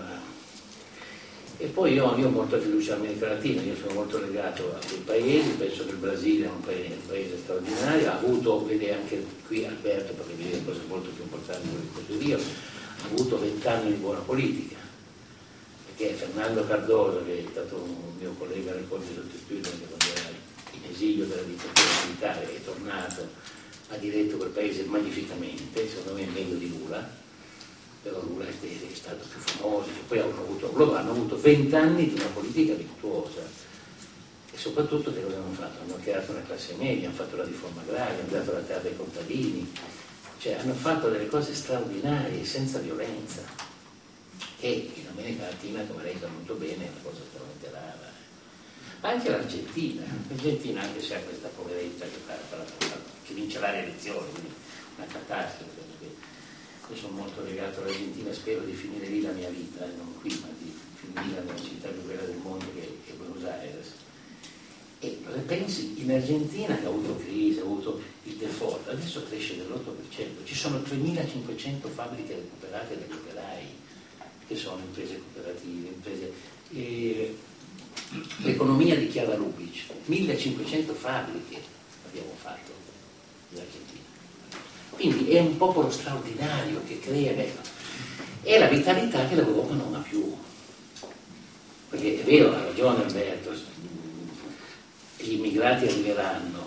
E poi io, io ho molta fiducia all'America Latina, io sono molto legato a quei paesi, penso che il Brasile è un paese, un paese straordinario, ha avuto, vede anche qui Alberto, perché vede cose molto più importanti di questo io, ha avuto vent'anni di buona politica, perché Fernando Cardoso, che è stato un mio collega nel corso di sottostudio, quando era in esilio della dittatura militare, è tornato, ha diretto quel paese magnificamente, secondo me è meglio di Lula, però Lula è stato più famoso, poi hanno avuto, loro hanno avuto vent'anni di una politica virtuosa, e soprattutto che cosa hanno fatto? Hanno creato una classe media, hanno fatto la riforma agraria, hanno dato la terra ai contadini, cioè hanno fatto delle cose straordinarie, senza violenza, e in America Latina, come lei sa molto bene, è una cosa estremamente rara. Anche l'Argentina, l'Argentina anche se ha questa poverezza che, fa, fa, fa, che vincerà le elezioni, quindi una catastrofe. Io sono molto legato all'Argentina, spero di finire lì la mia vita, e non qui, ma di finire nella città più bella del mondo che è Buenos Aires. E pensi, in Argentina che ha avuto crisi, ha avuto il default, adesso cresce dell'otto per cento, ci sono tremilacinquecento fabbriche recuperate dagli operai, che sono imprese cooperative, imprese... Eh, l'economia di Chiara Lubich, millecinquecento fabbriche abbiamo fatto in Argentina. Quindi è un popolo straordinario che crea, è la vitalità che l'Europa non ha più. Perché è vero, ha ragione Alberto, gli immigrati arriveranno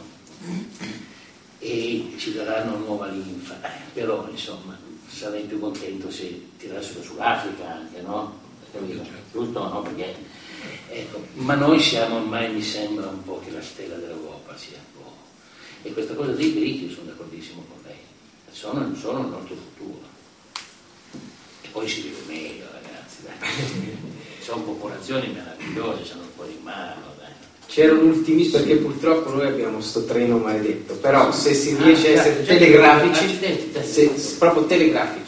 e ci daranno nuova linfa, però insomma sarei più contento se tirassero sull'Africa anche, no? Giusto? No? Perché, ecco, ma noi siamo ormai, mi sembra un po' che la stella dell'Europa sia un po'. E questa cosa dei BRIC, sono d'accordissimo con lei, sono, sono il nostro futuro. E poi si vive meglio, ragazzi, dai. Sono popolazioni meravigliose, hanno un po' di mano. C'era un ultimissimo, perché purtroppo noi abbiamo sto treno maledetto, però se si riesce a essere telegrafici, se, proprio telegrafici.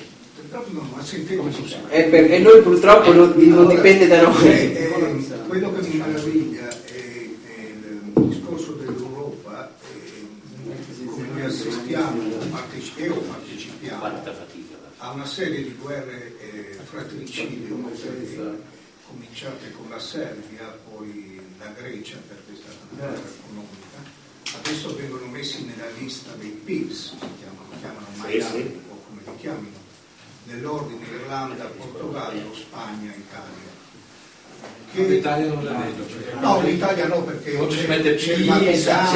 E, per, e noi purtroppo non, non dipende da noi. Eh, eh, quello che mi meraviglia è, è il discorso dell'Europa, eh, come noi assistiamo parteci- e o partecipiamo a una serie di guerre eh, fratricide, cominciate con la Serbia, poi la Grecia per questa guerra economica, adesso vengono messi nella lista dei P I L S, si chiamano, chiamano Maidan o come li chiamino, nell'ordine Irlanda, Portogallo, Spagna, Italia. Che... L'Italia non la vedo. No, l'Italia no, perché non c'è, si mette c'è P, il Pakistan,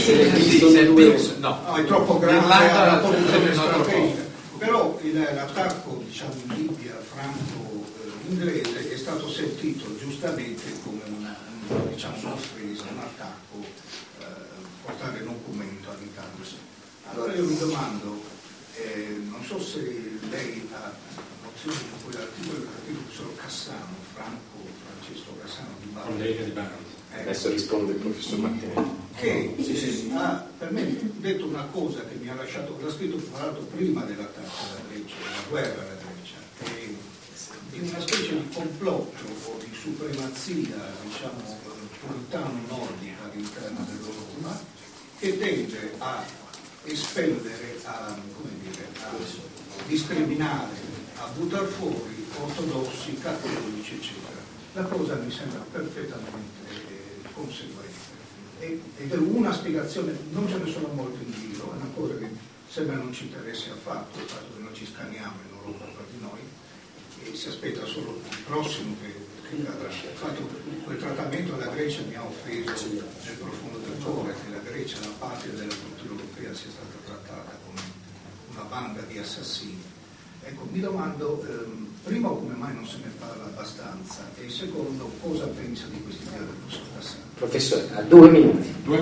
no, no, è troppo grande, l'Irlanda è una la posizione troppo. strategica. Però il, l'attacco, diciamo, in Libia franco-inglese è stato sentito giustamente come una, una, diciamo, un'offesa, un attacco, eh, portare documento all'interno. Allora io mi domando, eh, non so se lei ha nozione di quell'articolo del professor Cassano, Franco Francesco Cassano di Bari, collega di Bari. eh, Adesso risponde il professor Martinelli. che eh, ha per me detto una cosa che mi ha lasciato, l'ha scritto tra l'altro prima dell'attacco alla Grecia, della guerra alla Grecia, e di una specie di complotto o di supremazia, diciamo, puritano-nordica all'interno dell'Europa, che tende a espellere, a, come dire, a discriminare, a buttare fuori ortodossi, cattolici, eccetera. La cosa mi sembra perfettamente eh, conseguente. E, ed è una spiegazione, non ce ne sono molte in giro, è una cosa che sembra non ci interessi affatto, il fatto che noi ci scaniamo in Europa tra di noi, e si aspetta solo il prossimo che, che cadrà. Infatti quel trattamento alla Grecia mi ha offeso nel profondo del cuore, che la Grecia, la patria della cultura europea, sia stata trattata come una banda di assassini. Ecco, mi domando, ehm, primo, come mai non se ne parla abbastanza, e secondo, cosa pensa di questi idea del professor Cassano? Professore, a due minuti. Due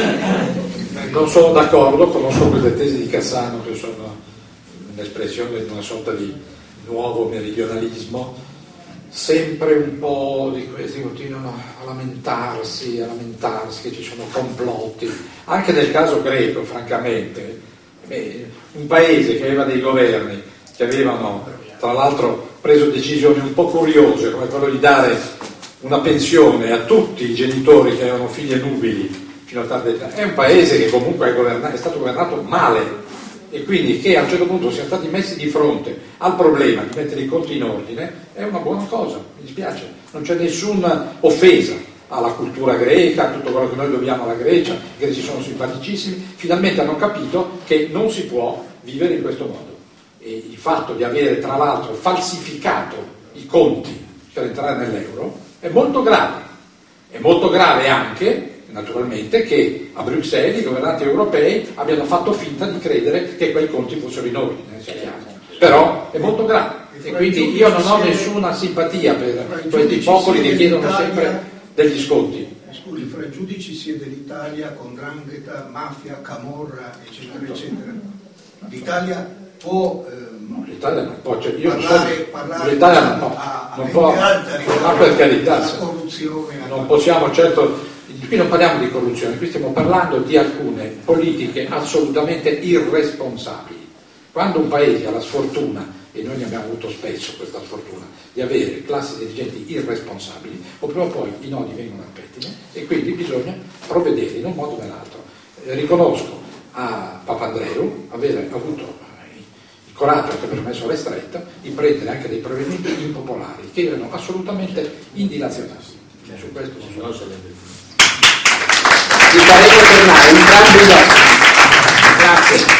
minuti. Non sono d'accordo, conosco quelle tesi di Cassano che sono un'espressione di una sorta di nuovo meridionalismo, sempre un po' di questi continuano a lamentarsi, a lamentarsi che ci sono complotti. Anche nel caso greco, francamente, beh, un paese che aveva dei governi che avevano tra l'altro preso decisioni un po' curiose, come quello di dare una pensione a tutti i genitori che avevano figlie nubili fino a tarda età, è un paese che comunque è, governato, è stato governato male, e quindi che a un certo punto siano stati messi di fronte al problema di mettere i conti in ordine è una buona cosa, mi dispiace, non c'è nessuna offesa alla cultura greca, a tutto quello che noi dobbiamo alla Grecia, i greci sono simpaticissimi, finalmente hanno capito che non si può vivere in questo modo. E il fatto di avere tra l'altro falsificato i conti per entrare nell'euro è molto grave. È molto grave anche, naturalmente, che a Bruxelles i governanti europei abbiano fatto finta di credere che quei conti fossero in ordine, sia chiaro. Però è molto grave. E quindi io non ho nessuna simpatia per questi popoli che chiedono sempre degli sconti. Scusi, fra i giudici siede l'Italia con 'ndrangheta, mafia, camorra, eccetera, eccetera. L'Italia può ehm, l'Italia non può, cioè io parlare, so, parlare l'Italia non può, a, a non può, alta ma per carità, la corruzione, non possiamo certo, qui non parliamo di corruzione, qui stiamo parlando di alcune politiche assolutamente irresponsabili. Quando un paese ha la sfortuna e noi ne abbiamo avuto spesso questa sfortuna, di avere classi dirigenti irresponsabili, o prima o poi i nodi vengono al pettine e quindi bisogna provvedere in un modo o nell'altro. Eh, riconosco a Papandreou avere avuto eh, il coraggio che ha permesso alle strette di prendere anche dei provvedimenti impopolari che erano assolutamente indilazionabili. Eh, su questo non so. Vi faremo tornare entrambi dopo. Grazie.